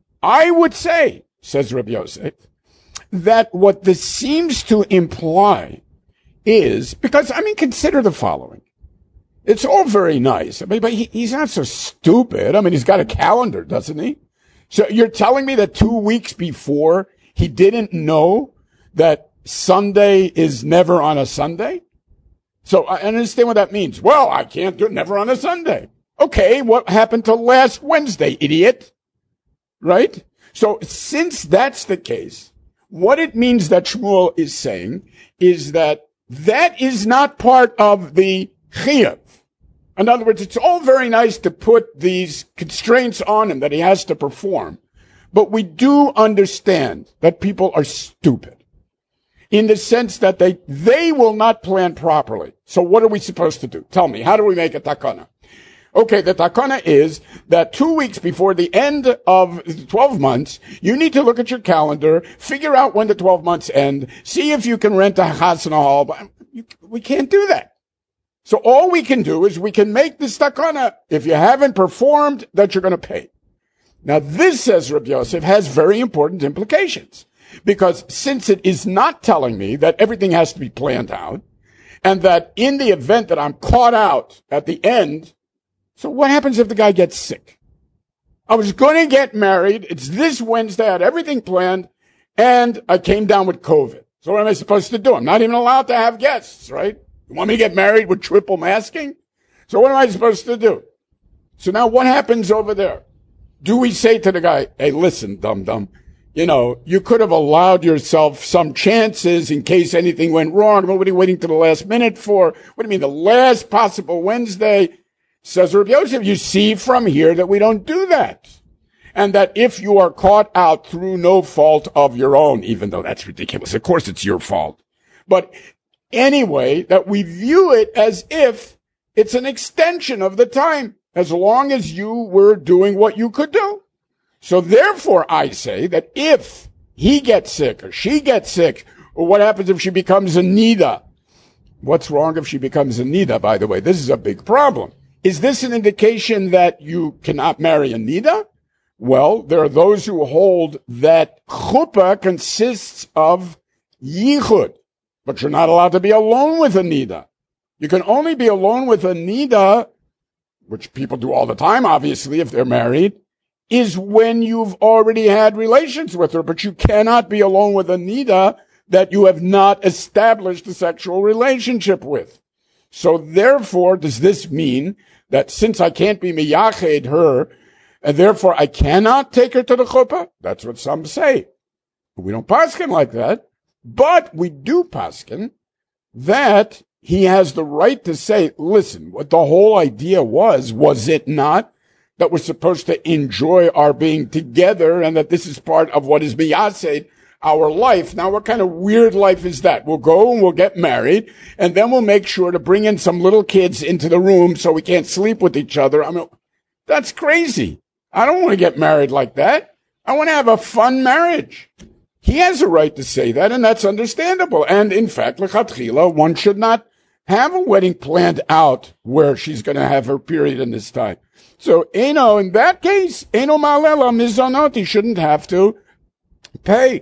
I would say, says Rabbi Yosef, that what this seems to imply is, because, consider the following. It's all very nice. But he's not so stupid. He's got a calendar, doesn't he? So you're telling me that 2 weeks before he didn't know that Sunday is never on a Sunday? So I understand what that means. Well, I can't do it never on a Sunday. Okay, what happened to last Wednesday, idiot? Right? So since that's the case, what it means that Shmuel is saying is that is not part of the chiyuv. In other words, it's all very nice to put these constraints on him that he has to perform. But we do understand that people are stupid in the sense that they will not plan properly. So what are we supposed to do? Tell me, how do we make a takana? Okay, the takana is that 2 weeks before the end of the 12 months, you need to look at your calendar, figure out when the 12 months end, see if you can rent a chasana hall. But we can't do that. So all we can do is we can make this takana. If you haven't performed, that you're going to pay. Now this, says Rabbi Yosef, has very important implications. Because since it is not telling me that everything has to be planned out, and that in the event that I'm caught out at the end, so what happens if the guy gets sick? I was going to get married. It's this Wednesday. I had everything planned, and I came down with COVID. So what am I supposed to do? I'm not even allowed to have guests, right? You want me to get married with triple masking? So what am I supposed to do? So now what happens over there? Do we say to the guy, hey, listen, dum-dum, you could have allowed yourself some chances in case anything went wrong. What are you waiting to the last minute for? What do you mean, the last possible Wednesday? Says Rabbi Yosef, you see from here that we don't do that. And that if you are caught out through no fault of your own, even though that's ridiculous, of course it's your fault. But anyway, that we view it as if it's an extension of the time, as long as you were doing what you could do. So therefore I say that if he gets sick or she gets sick, or what happens if she becomes a nida? What's wrong if she becomes a nida, by the way? This is a big problem. Is this an indication that you cannot marry a nida? Well, there are those who hold that chuppah consists of yichud, but you're not allowed to be alone with a nida. You can only be alone with a nida, which people do all the time, obviously, if they're married, is when you've already had relations with her, but you cannot be alone with a nida that you have not established a sexual relationship with. So therefore, does this mean that since I can't be miyached her, and therefore I cannot take her to the chuppah? That's what some say. We don't paskin like that, but we do paskin that he has the right to say, listen, what the whole idea was it not that we're supposed to enjoy our being together and that this is part of what is miyased, our life. Now, what kind of weird life is that? We'll go and we'll get married, and then we'll make sure to bring in some little kids into the room so we can't sleep with each other. That's crazy. I don't want to get married like that. I want to have a fun marriage. He has a right to say that, and that's understandable. And in fact, lechatchila, one should not have a wedding planned out where she's going to have her period in this time. So, in that case, malela mizanot, he shouldn't have to pay.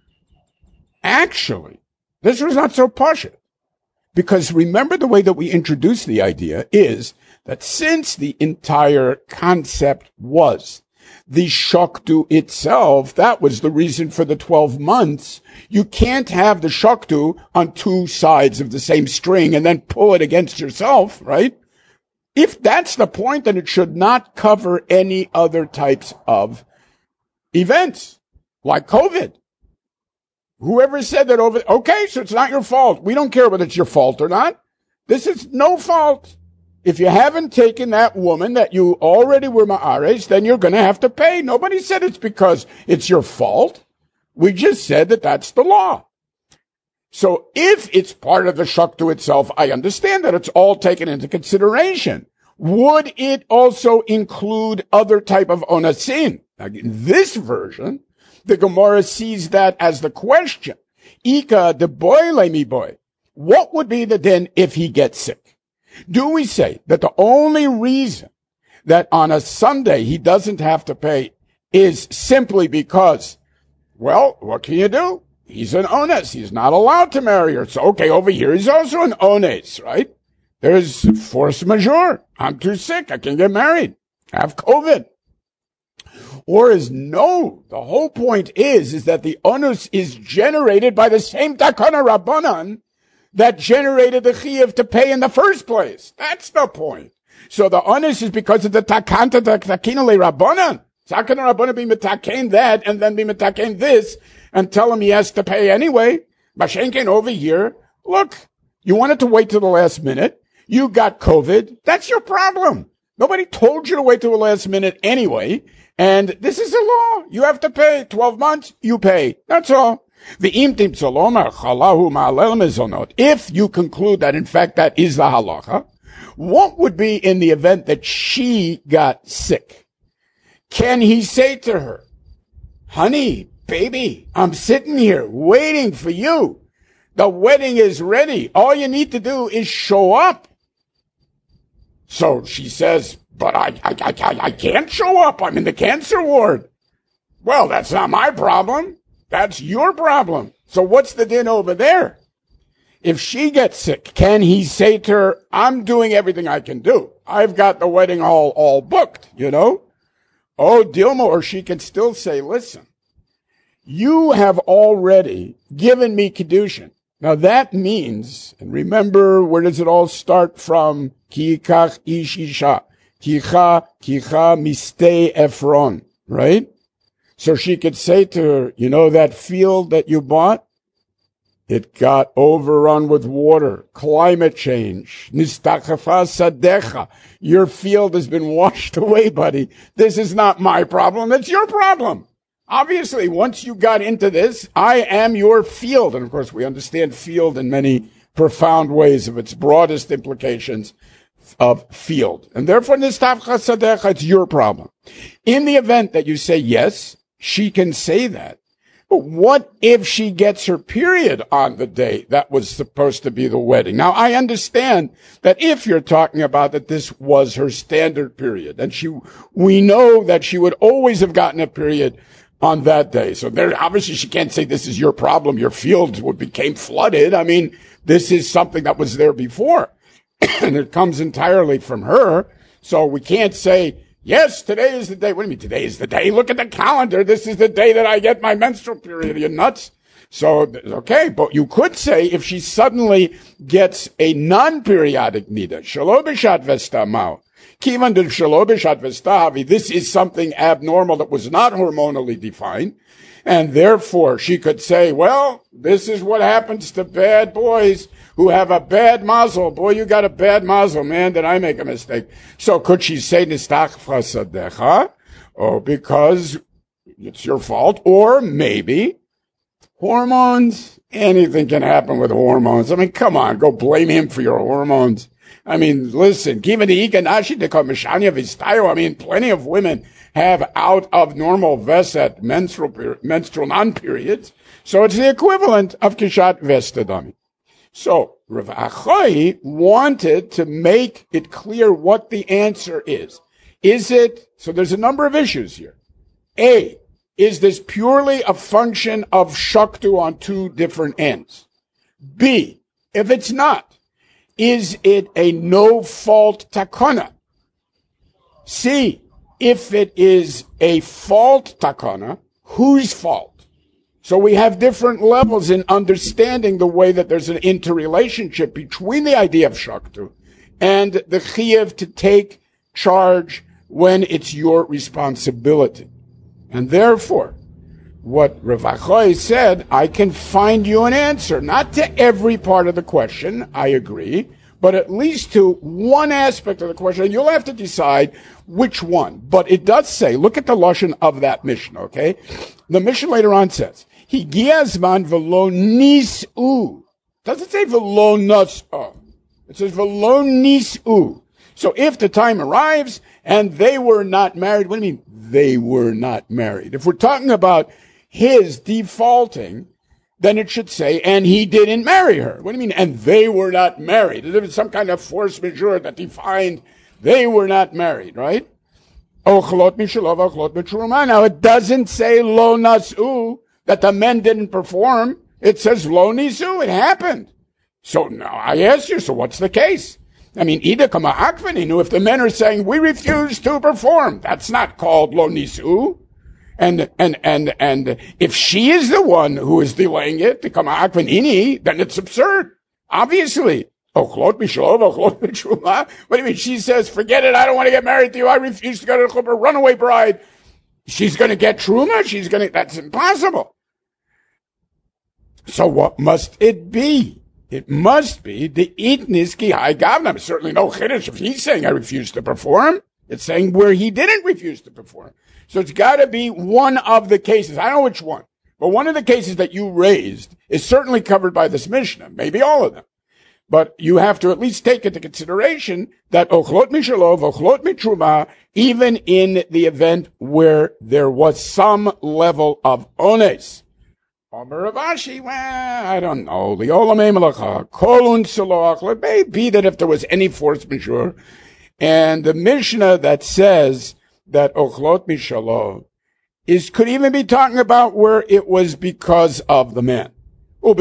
Actually, this was not so pashut. Because remember, the way that we introduced the idea is that since the entire concept was the shaktu itself, that was the reason for the 12 months. You can't have the shaktu on two sides of the same string and then pull it against yourself, right? If that's the point, then it should not cover any other types of events, like COVID. Whoever said that okay, so it's not your fault. We don't care whether it's your fault or not. This is no fault. If you haven't taken that woman that you already were ma'ares, then you're going to have to pay. Nobody said it's because it's your fault. We just said that that's the law. So if it's part of the shaktu itself, I understand that it's all taken into consideration. Would it also include other type of onasin? Now, in this version, the Gemara sees that as the question. Ika de boy le mi boy. What would be the din if he gets sick? Do we say that the only reason that on a Sunday he doesn't have to pay is simply because, well, what can you do? He's an ones. He's not allowed to marry her. So, okay, over here he's also an ones, right? There's force majeure. I'm too sick. I can't get married. I have COVID. Or is no, the whole point is that the onus is generated by the same takana rabbanan that generated the chiyuv to pay in the first place. That's the point. So the onus is because of the takanta takina le rabbanan. Takana rabbanan be mitaken that and then be mitaken this and tell him he has to pay anyway. Mashenkin over here, look, you wanted to wait till the last minute. You got COVID. That's your problem. Nobody told you to wait till the last minute anyway. And this is the law. You have to pay 12 months. You pay. That's all. If you conclude that, in fact, that is the halacha, what would be in the event that she got sick? Can he say to her, honey, baby, I'm sitting here waiting for you. The wedding is ready. All you need to do is show up. So she says, but I can't show up. I'm in the cancer ward. Well, that's not my problem. That's your problem. So what's the din over there? If she gets sick, can he say to her, I'm doing everything I can do. I've got the wedding hall all booked, Oh, Dilma, or she can still say, listen, you have already given me kedushin. Now that means, and remember, where does it all start from? Ki yikach ish isha. Kicha mistei Ephron, right? So she could say to her, that field that you bought? It got overrun with water. Climate change. Nistachafa sadecha. Your field has been washed away, buddy. This is not my problem. It's your problem. Obviously, once you got into this, I am your field. And of course, we understand field in many profound ways of its broadest implications of field. And therefore, nistachafa sadecha, it's your problem. In the event that you say yes, she can say that. But what if she gets her period on the day that was supposed to be the wedding? Now, I understand that if you're talking about that this was her standard period, and we know that she would always have gotten a period on that day. So there, obviously she can't say this is your problem. Your field became flooded. I mean, this is something that was there before. And it comes entirely from her. So we can't say, yes, today is the day. What do you mean today is the day? Look at the calendar. This is the day that I get my menstrual period. Are you nuts? So, okay, but you could say if she suddenly gets a non-periodic nida, shelo b'shat vesta mao, kivan de shelo b'shat vesta, this is something abnormal that was not hormonally defined, and therefore she could say, well, this is what happens to bad boys who have a bad mazel. Boy, you got a bad mazel, man. Did I make a mistake? So could she say nistachfa sadecha? Oh, because it's your fault. Or maybe hormones. Anything can happen with hormones. I mean, come on, go blame him for your hormones. I mean, listen, I mean, plenty of women have out of normal veset menstrual non-periods. So it's the equivalent of kishat vestadami. So Rav Achai wanted to make it clear what the answer is. Is it, so there's a number of issues here. A, is this purely a function of shaktu on two different ends? B, if it's not, is it a no-fault takana? C, if it is a fault takana, whose fault? So we have different levels in understanding the way that there's an interrelationship between the idea of shaktu and the chiyuv to take charge when it's your responsibility. And therefore, what Rav Achai said, I can find you an answer, not to every part of the question, I agree, but at least to one aspect of the question, and you'll have to decide which one. But it does say, look at the lashon of that Mishnah, okay? The Mishnah later on says, Higia zman v'lo nis'u. Doesn't say v'lo nas'u. It says v'lo nis'u. So if the time arrives and they were not married, what do you mean they were not married? If we're talking about his defaulting, then it should say, and he didn't marry her. What do you mean, and they were not married? As if it's some kind of force majeure that defined they were not married, right? Ochlot mishalov, ochlot b'truma. Now it doesn't say lo nas'u, that the men didn't perform. It says lo nisu, it happened. So now I ask you, so what's the case? I mean, Ida Kama Akvaninu, if the men are saying, we refuse to perform, that's not called lo nisu. And if she is the one who is delaying it, the Kama Akvanini, then it's absurd. Obviously. Ochlot mishlov, ochlot b'truma. What do you mean? She says, forget it, I don't want to get married to you, I refuse to go to the chuppah, runaway bride. She's going to get truma, that's impossible. So what must it be? It must be the itnis ki hai gavna. Certainly no chiddush if he's saying I refuse to perform. It's saying where he didn't refuse to perform. So it's got to be one of the cases. I don't know which one, but one of the cases that you raised is certainly covered by this Mishnah. Maybe all of them. But you have to at least take into consideration that ochlot mishalov, ochlot mitruma, even in the event where there was some level of ones. Omer Ravashi, well, I don't know. Liolamei malacha, kolun saloach. It may be that if there was any force majeure, and the Mishnah that says that ochlot mishalov could even be talking about where it was because of the men. You're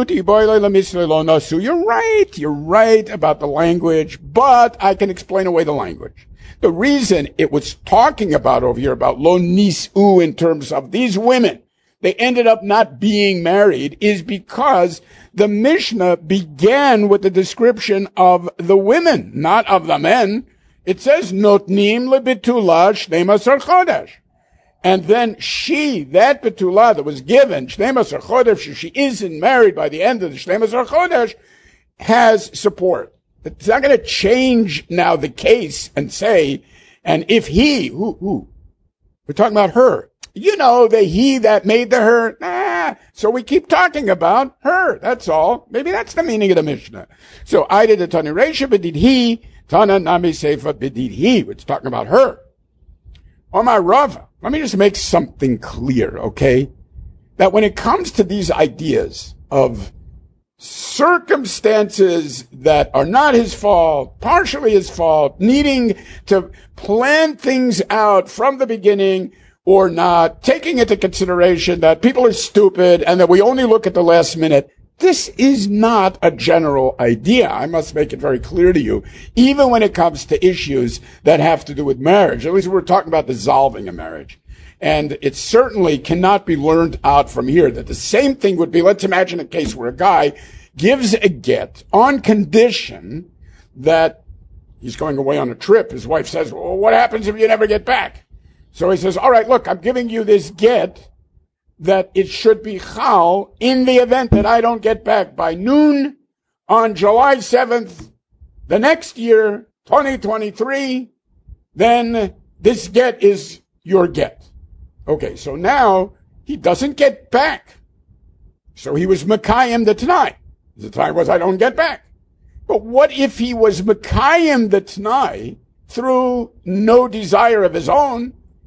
right about the language, but I can explain away the language. The reason it was talking about over here about lo nis'u in terms of these women, they ended up not being married, is because the Mishnah began with the description of the women, not of the men. It says, notnim lebitulah shnei-masar chodesh. And then she, that betulah that was given, shnei-masar chodesh, she isn't married by the end of the shnei-masar chodesh, has support. It's not going to change now the case and say, and if he, who? We're talking about her. You know, the he that made the her, so we keep talking about her, that's all. Maybe that's the meaning of the Mishnah. So, I did a Tani Reisha, but did he, Tana Nami Seifa, but did he, it's talking about her. Omar Rava, let me just make something clear, okay? That when it comes to these ideas of circumstances that are not his fault, partially his fault, needing to plan things out from the beginning, or not, taking into consideration that people are stupid and that we only look at the last minute. This is not a general idea. I must make it very clear to you, even when it comes to issues that have to do with marriage. At least we're talking about dissolving a marriage. And it certainly cannot be learned out from here that the same thing would be, let's imagine a case where a guy gives a get on condition that he's going away on a trip. His wife says, well, what happens if you never get back? So he says, all right, look, I'm giving you this get that it should be chal in the event that I don't get back by noon on July 7th, the next year, 2023, then this get is your get. Okay, so now he doesn't get back. So he was Mekayim the Tanai. The Tanai was, I don't get back. But what if he was Mekayim the Tanai through no desire of his own,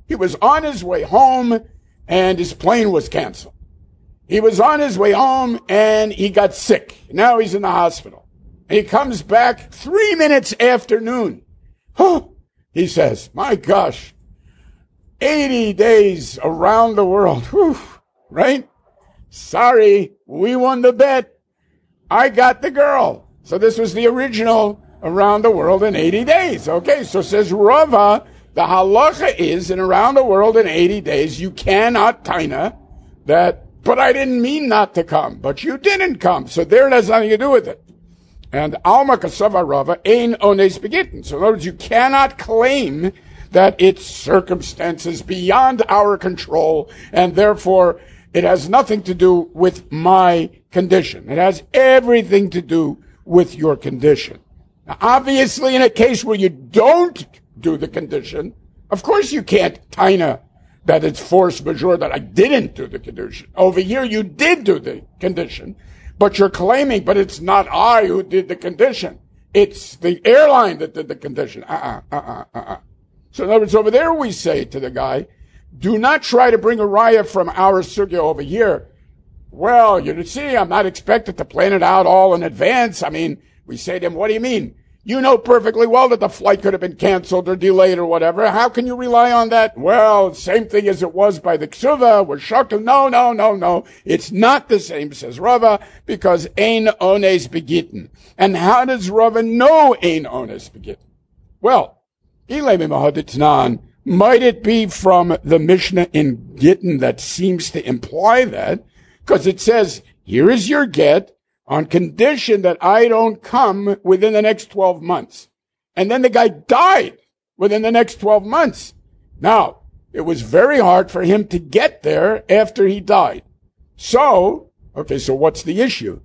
He was on his way home and his plane was canceled. He was on his way home and he got sick. Now he's in the hospital. He comes back 3 minutes after noon. He says, my gosh, 80 days around the world. Whew, right? Sorry, we won the bet. I got the girl. So this was the original around the world in 80 days. Okay, so says Rava, the halacha is in around the world in 80 days, you cannot taina that, but I didn't mean not to come, but you didn't come. So there it has nothing to do with it. And Alma Kasava Rava ein ones begitten. So in other words, you cannot claim that it's circumstances beyond our control, and therefore it has nothing to do with my condition. It has everything to do with your condition. Now, obviously, in a case where you don't do the condition, of course you can't taina that it's force majeure that I didn't do the condition. Over here, you did do the condition, but you're claiming, but it's not I who did the condition. It's the airline that did the condition. So in other words, over there we say to the guy, do not try to bring a raya from our sugya over here. Well, you see, I'm not expected to plan it out all in advance. I mean, we say to him, what do you mean? You know perfectly well that the flight could have been canceled or delayed or whatever. How can you rely on that? Well, same thing as it was by the ksuva. We're shocked. No. It's not the same, says Rava, because ein ones begitten. And how does Rava know ein ones begitten? Well, might it be from the Mishnah in Gittin that seems to imply that? Because it says, here is your get on condition that I don't come within the next 12 months. And then the guy died within the next 12 months. Now, it was very hard for him to get there after he died. So what's the issue?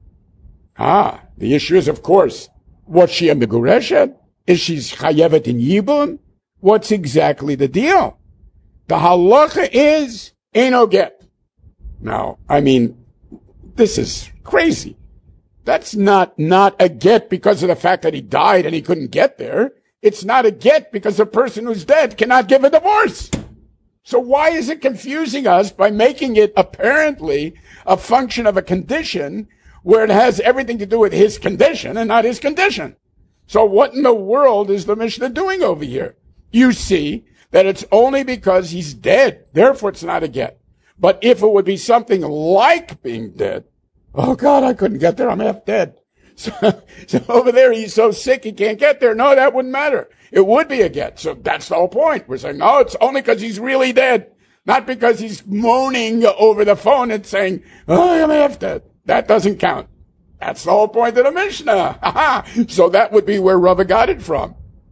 The issue is, of course, was she a Megureshet? Is she chayevet in Yibum? What's exactly the deal? The halacha is eino get. Now, I mean, this is crazy. That's not a get because of the fact that he died and he couldn't get there. It's not a get because the person who's dead cannot give a divorce. So why is it confusing us by making it apparently a function of a condition where it has everything to do with his condition and not his condition? So what in the world is the Mishnah doing over here? You see that it's only because he's dead. Therefore, it's not a get. But if it would be something like being dead, oh God, I couldn't get there. I'm half dead. So over there, he's so sick he can't get there. No, that wouldn't matter. It would be a get. So that's the whole point. We're saying, no, it's only because he's really dead. Not because he's moaning over the phone and saying, oh, I'm half dead. That doesn't count. That's the whole point of the Mishnah. So that would be where Rava got it from.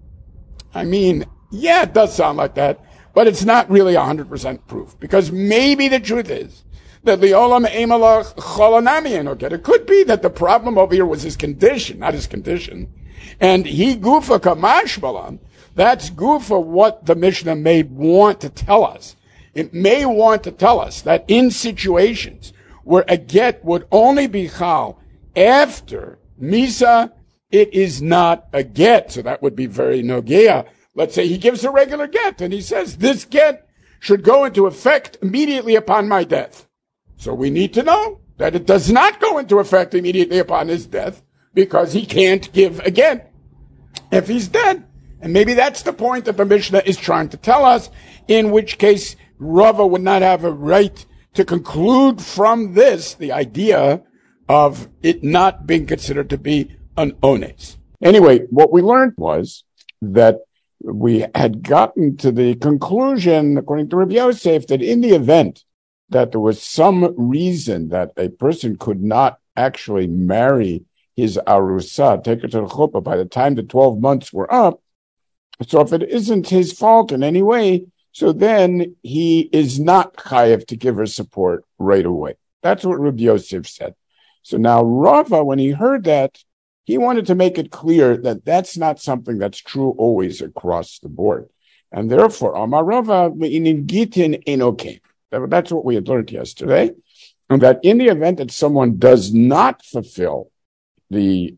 I mean, yeah, it does sound like that, but it's not really 100% proof, because maybe the truth is that Leolam Emalach Cholanami Enoket. It could be that the problem over here was his condition, not his condition. And he gufa kamashmalan, that's gufa what the Mishnah may want to tell us. It may want to tell us that in situations where a get would only be chal after Misa, it is not a get. So that would be very nogea. Let's say he gives a regular get and he says, this get should go into effect immediately upon my death. So we need to know that it does not go into effect immediately upon his death because he can't give a get if he's dead. And maybe that's the point that the Mishnah is trying to tell us, in which case Rava would not have a right to conclude from this the idea of it not being considered to be an ones. Anyway, what we learned was that we had gotten to the conclusion, according to Rabbi Yosef, that in the event that there was some reason that a person could not actually marry his arusa, take her to the chuppah, by the time the 12 months were up, so if it isn't his fault in any way, so then he is not chayav to give her support right away. That's what Rabbi Yosef said. So now Rava, when he heard that, he wanted to make it clear that that's not something that's true always across the board. And therefore, Amar Rava, gitin enoke. That's what we had learned yesterday. And that in the event that someone does not fulfill in the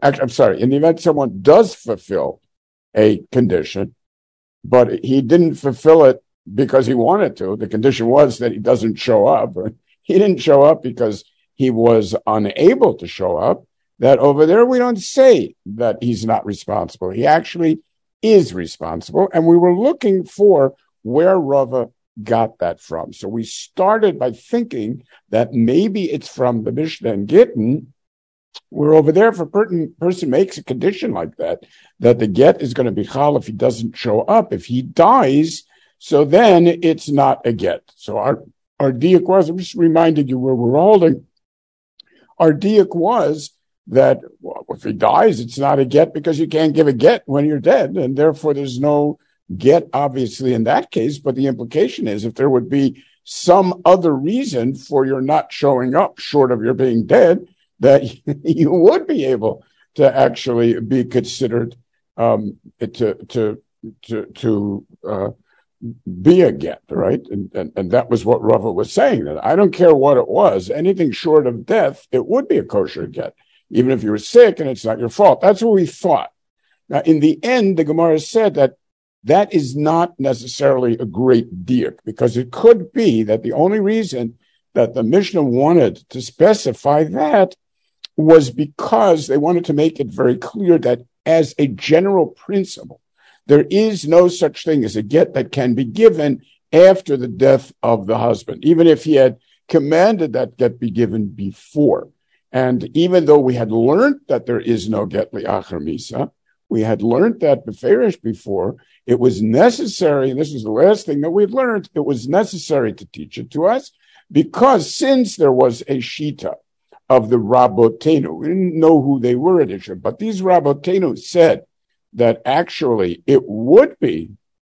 event someone does fulfill a condition, but he didn't fulfill it because he wanted to. The condition was that he doesn't show up. He didn't show up because he was unable to show up. That over there, we don't say that he's not responsible. He actually is responsible. And we were looking for where Rava got that from. So we started by thinking that maybe it's from the Mishnah and Gittin, where over there, if a person makes a condition like that the get is going to be chal if he doesn't show up. If he dies, so then it's not a get. So our diak was, I'm just reminding you where we're holding. Our diak was that if he dies, it's not a get because you can't give a get when you're dead, and therefore there's no get, obviously, in that case. But the implication is if there would be some other reason for your not showing up, short of your being dead, that you would be able to actually be considered to be a get, right? And that was what Rava was saying. That I don't care what it was, anything short of death, it would be a kosher get, even if you were sick and it's not your fault. That's what we thought. Now, in the end, the Gemara said that is not necessarily a great diak, because it could be that the only reason that the Mishnah wanted to specify that was because they wanted to make it very clear that as a general principle, there is no such thing as a get that can be given after the death of the husband, even if he had commanded that get be given before. And even though we had learned that there is no get li'achar misa, we had learned that beferish before, it was necessary, and this is the last thing that we've learned, it was necessary to teach it to us, because since there was a shita of the Rabotenu, we didn't know who they were initially, but these Rabotenu said that actually it would be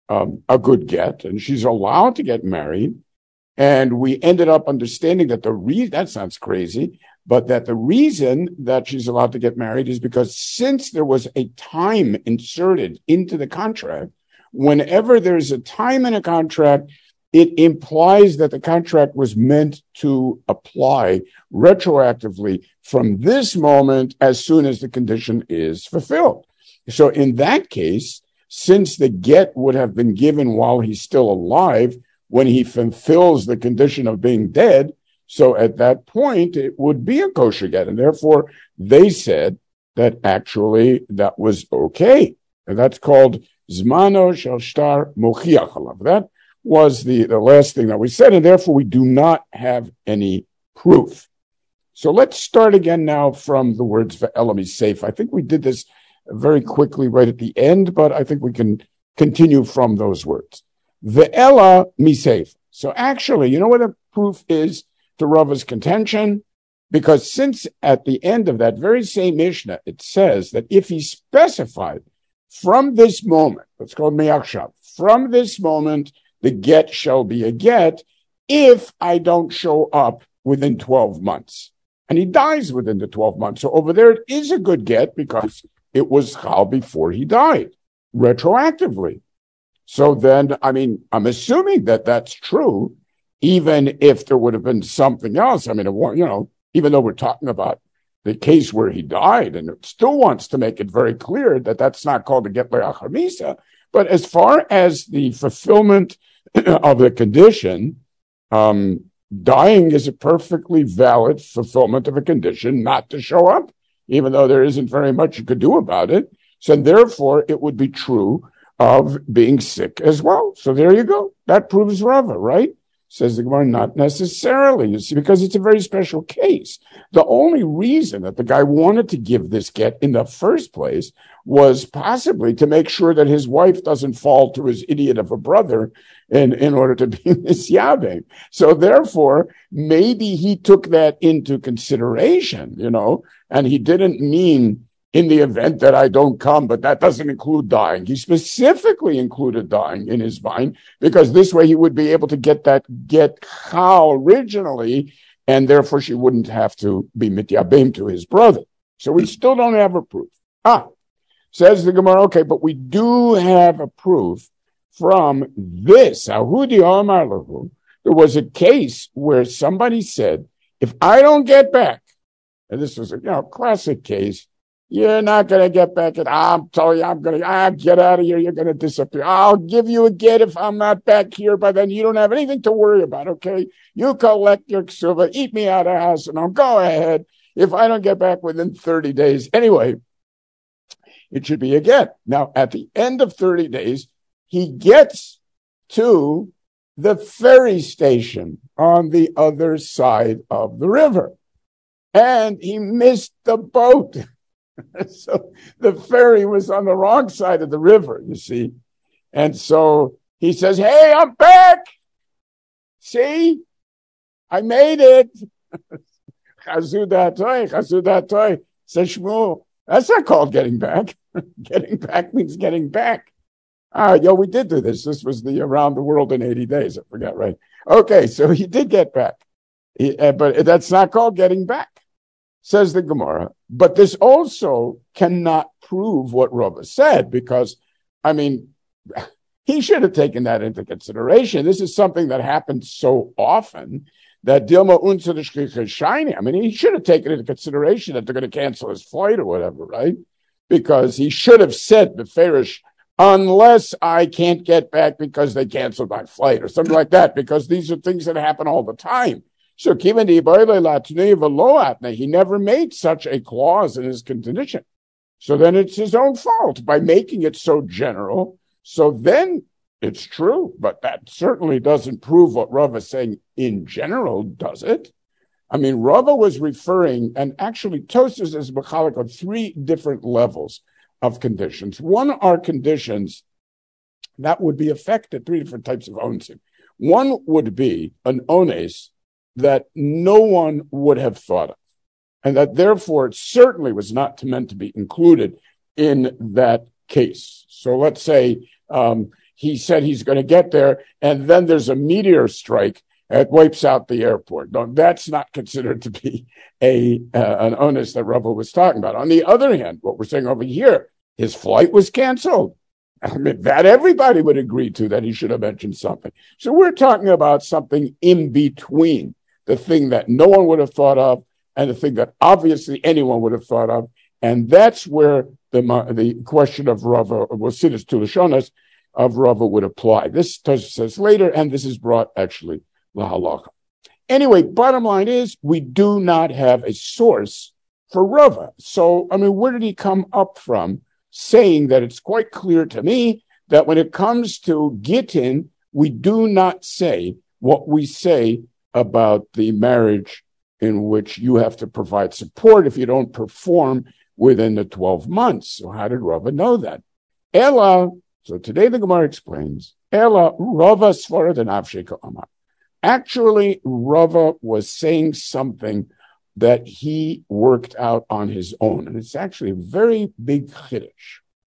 a good get, and she's allowed to get married. And we ended up understanding that that sounds crazy, but that the reason that she's allowed to get married is because since there was a time inserted into the contract, whenever there's a time in a contract, it implies that the contract was meant to apply retroactively from this moment as soon as the condition is fulfilled. So in that case, since the get would have been given while he's still alive, when he fulfills the condition of being dead, so at that point, it would be a kosher get. And therefore, they said that actually that was okay. And that's called Zmano Shel Shtar Mochiach Alav. That was the last thing that we said, and therefore we do not have any proof. So let's start again now from the words Ve'ela Miseifa. I think we did this very quickly right at the end, but I think we can continue from those words. Ve'ela Miseifa. So actually, you know what the proof is to Rava's contention? Because since at the end of that very same Mishnah, it says that if he specified from this moment, let's call it Me'achshav, from this moment, the get shall be a get if I don't show up within 12 months. And he dies within the 12 months. So over there, it is a good get because it was chal before he died, retroactively. So then, I'm assuming that that's true, even if there would have been something else. Even though we're talking about the case where he died, and it still wants to make it very clear that that's not called a get le'achar misa. But as far as the fulfillment of the condition, dying is a perfectly valid fulfillment of a condition not to show up, even though there isn't very much you could do about it. So therefore, it would be true of being sick as well. So there you go. That proves Rava, right? Says the Gemara, not necessarily, you see, because it's a very special case. The only reason that the guy wanted to give this get in the first place was possibly to make sure that his wife doesn't fall to his idiot of a brother in order to be misyabim. So therefore, maybe he took that into consideration, and he didn't mean in the event that I don't come, but that doesn't include dying. He specifically included dying in his mind because this way he would be able to get that get chal originally, and therefore she wouldn't have to be mityabim to his brother. So we still don't have a proof. Says the Gemara, okay, but we do have a proof from this. Ahudi Omar Lahu. There was a case where somebody said, if I don't get back, and this was a classic case, You're not going to get back. I'm telling you, I'm going to get out of here. You're going to disappear. I'll give you a get if I'm not back here, but then you don't have anything to worry about, okay? You collect your ksuva, eat me out of the house, and I'll go ahead if I don't get back within 30 days. Anyway, it should be a get. Now, at the end of 30 days, he gets to the ferry station on the other side of the river, and he missed the boat. So the ferry was on the wrong side of the river, you see. And so he says, hey, I'm back. See, I made it. Chazudatoi, says Shmuel. That's not called getting back. Getting back means getting back. We did do this. This was the around the world in 80 days. I forgot, right? Okay, so he did get back. But that's not called getting back. Says the Gemara, but this also cannot prove what Rava said, because, he should have taken that into consideration. This is something that happens so often that Dilma Unzadishkich shiny. He should have taken into consideration that they're going to cancel his flight or whatever, right? Because he should have said, Beferish, unless I can't get back because they canceled my flight or something like that, because these are things that happen all the time. So he never made such a clause in his condition. So then it's his own fault by making it so general. So then it's true, but that certainly doesn't prove what Rava is saying in general, does it? Rava was referring, and actually Tosfos is mechalik on three different levels of conditions. One are conditions that would be affected, three different types of onesim. One would be an ones that no one would have thought of, and that therefore it certainly was not meant to be included in that case. So let's say he said he's going to get there, and then there's a meteor strike that wipes out the airport. No, that's not considered to be an onus that Rava was talking about. On the other hand, what we're saying over here, his flight was canceled. That everybody would agree to, that he should have mentioned something. So we're talking about something in between the thing that no one would have thought of and the thing that obviously anyone would have thought of. And that's where the question of Rava, Sidus Tulashonas of Rava would apply. This says later, and this is brought actually lahalacha. Anyway, bottom line is we do not have a source for Rava. So, where did he come up from saying that it's quite clear to me that when it comes to Gittin, we do not say what we say about the marriage in which you have to provide support if you don't perform within the 12 months. So how did Rava know that? Ella, so today the Gemara explains, Ella, Rava Svarad and Avsheka Amar. Actually, Rava was saying something that he worked out on his own. And it's actually a very big chiddush.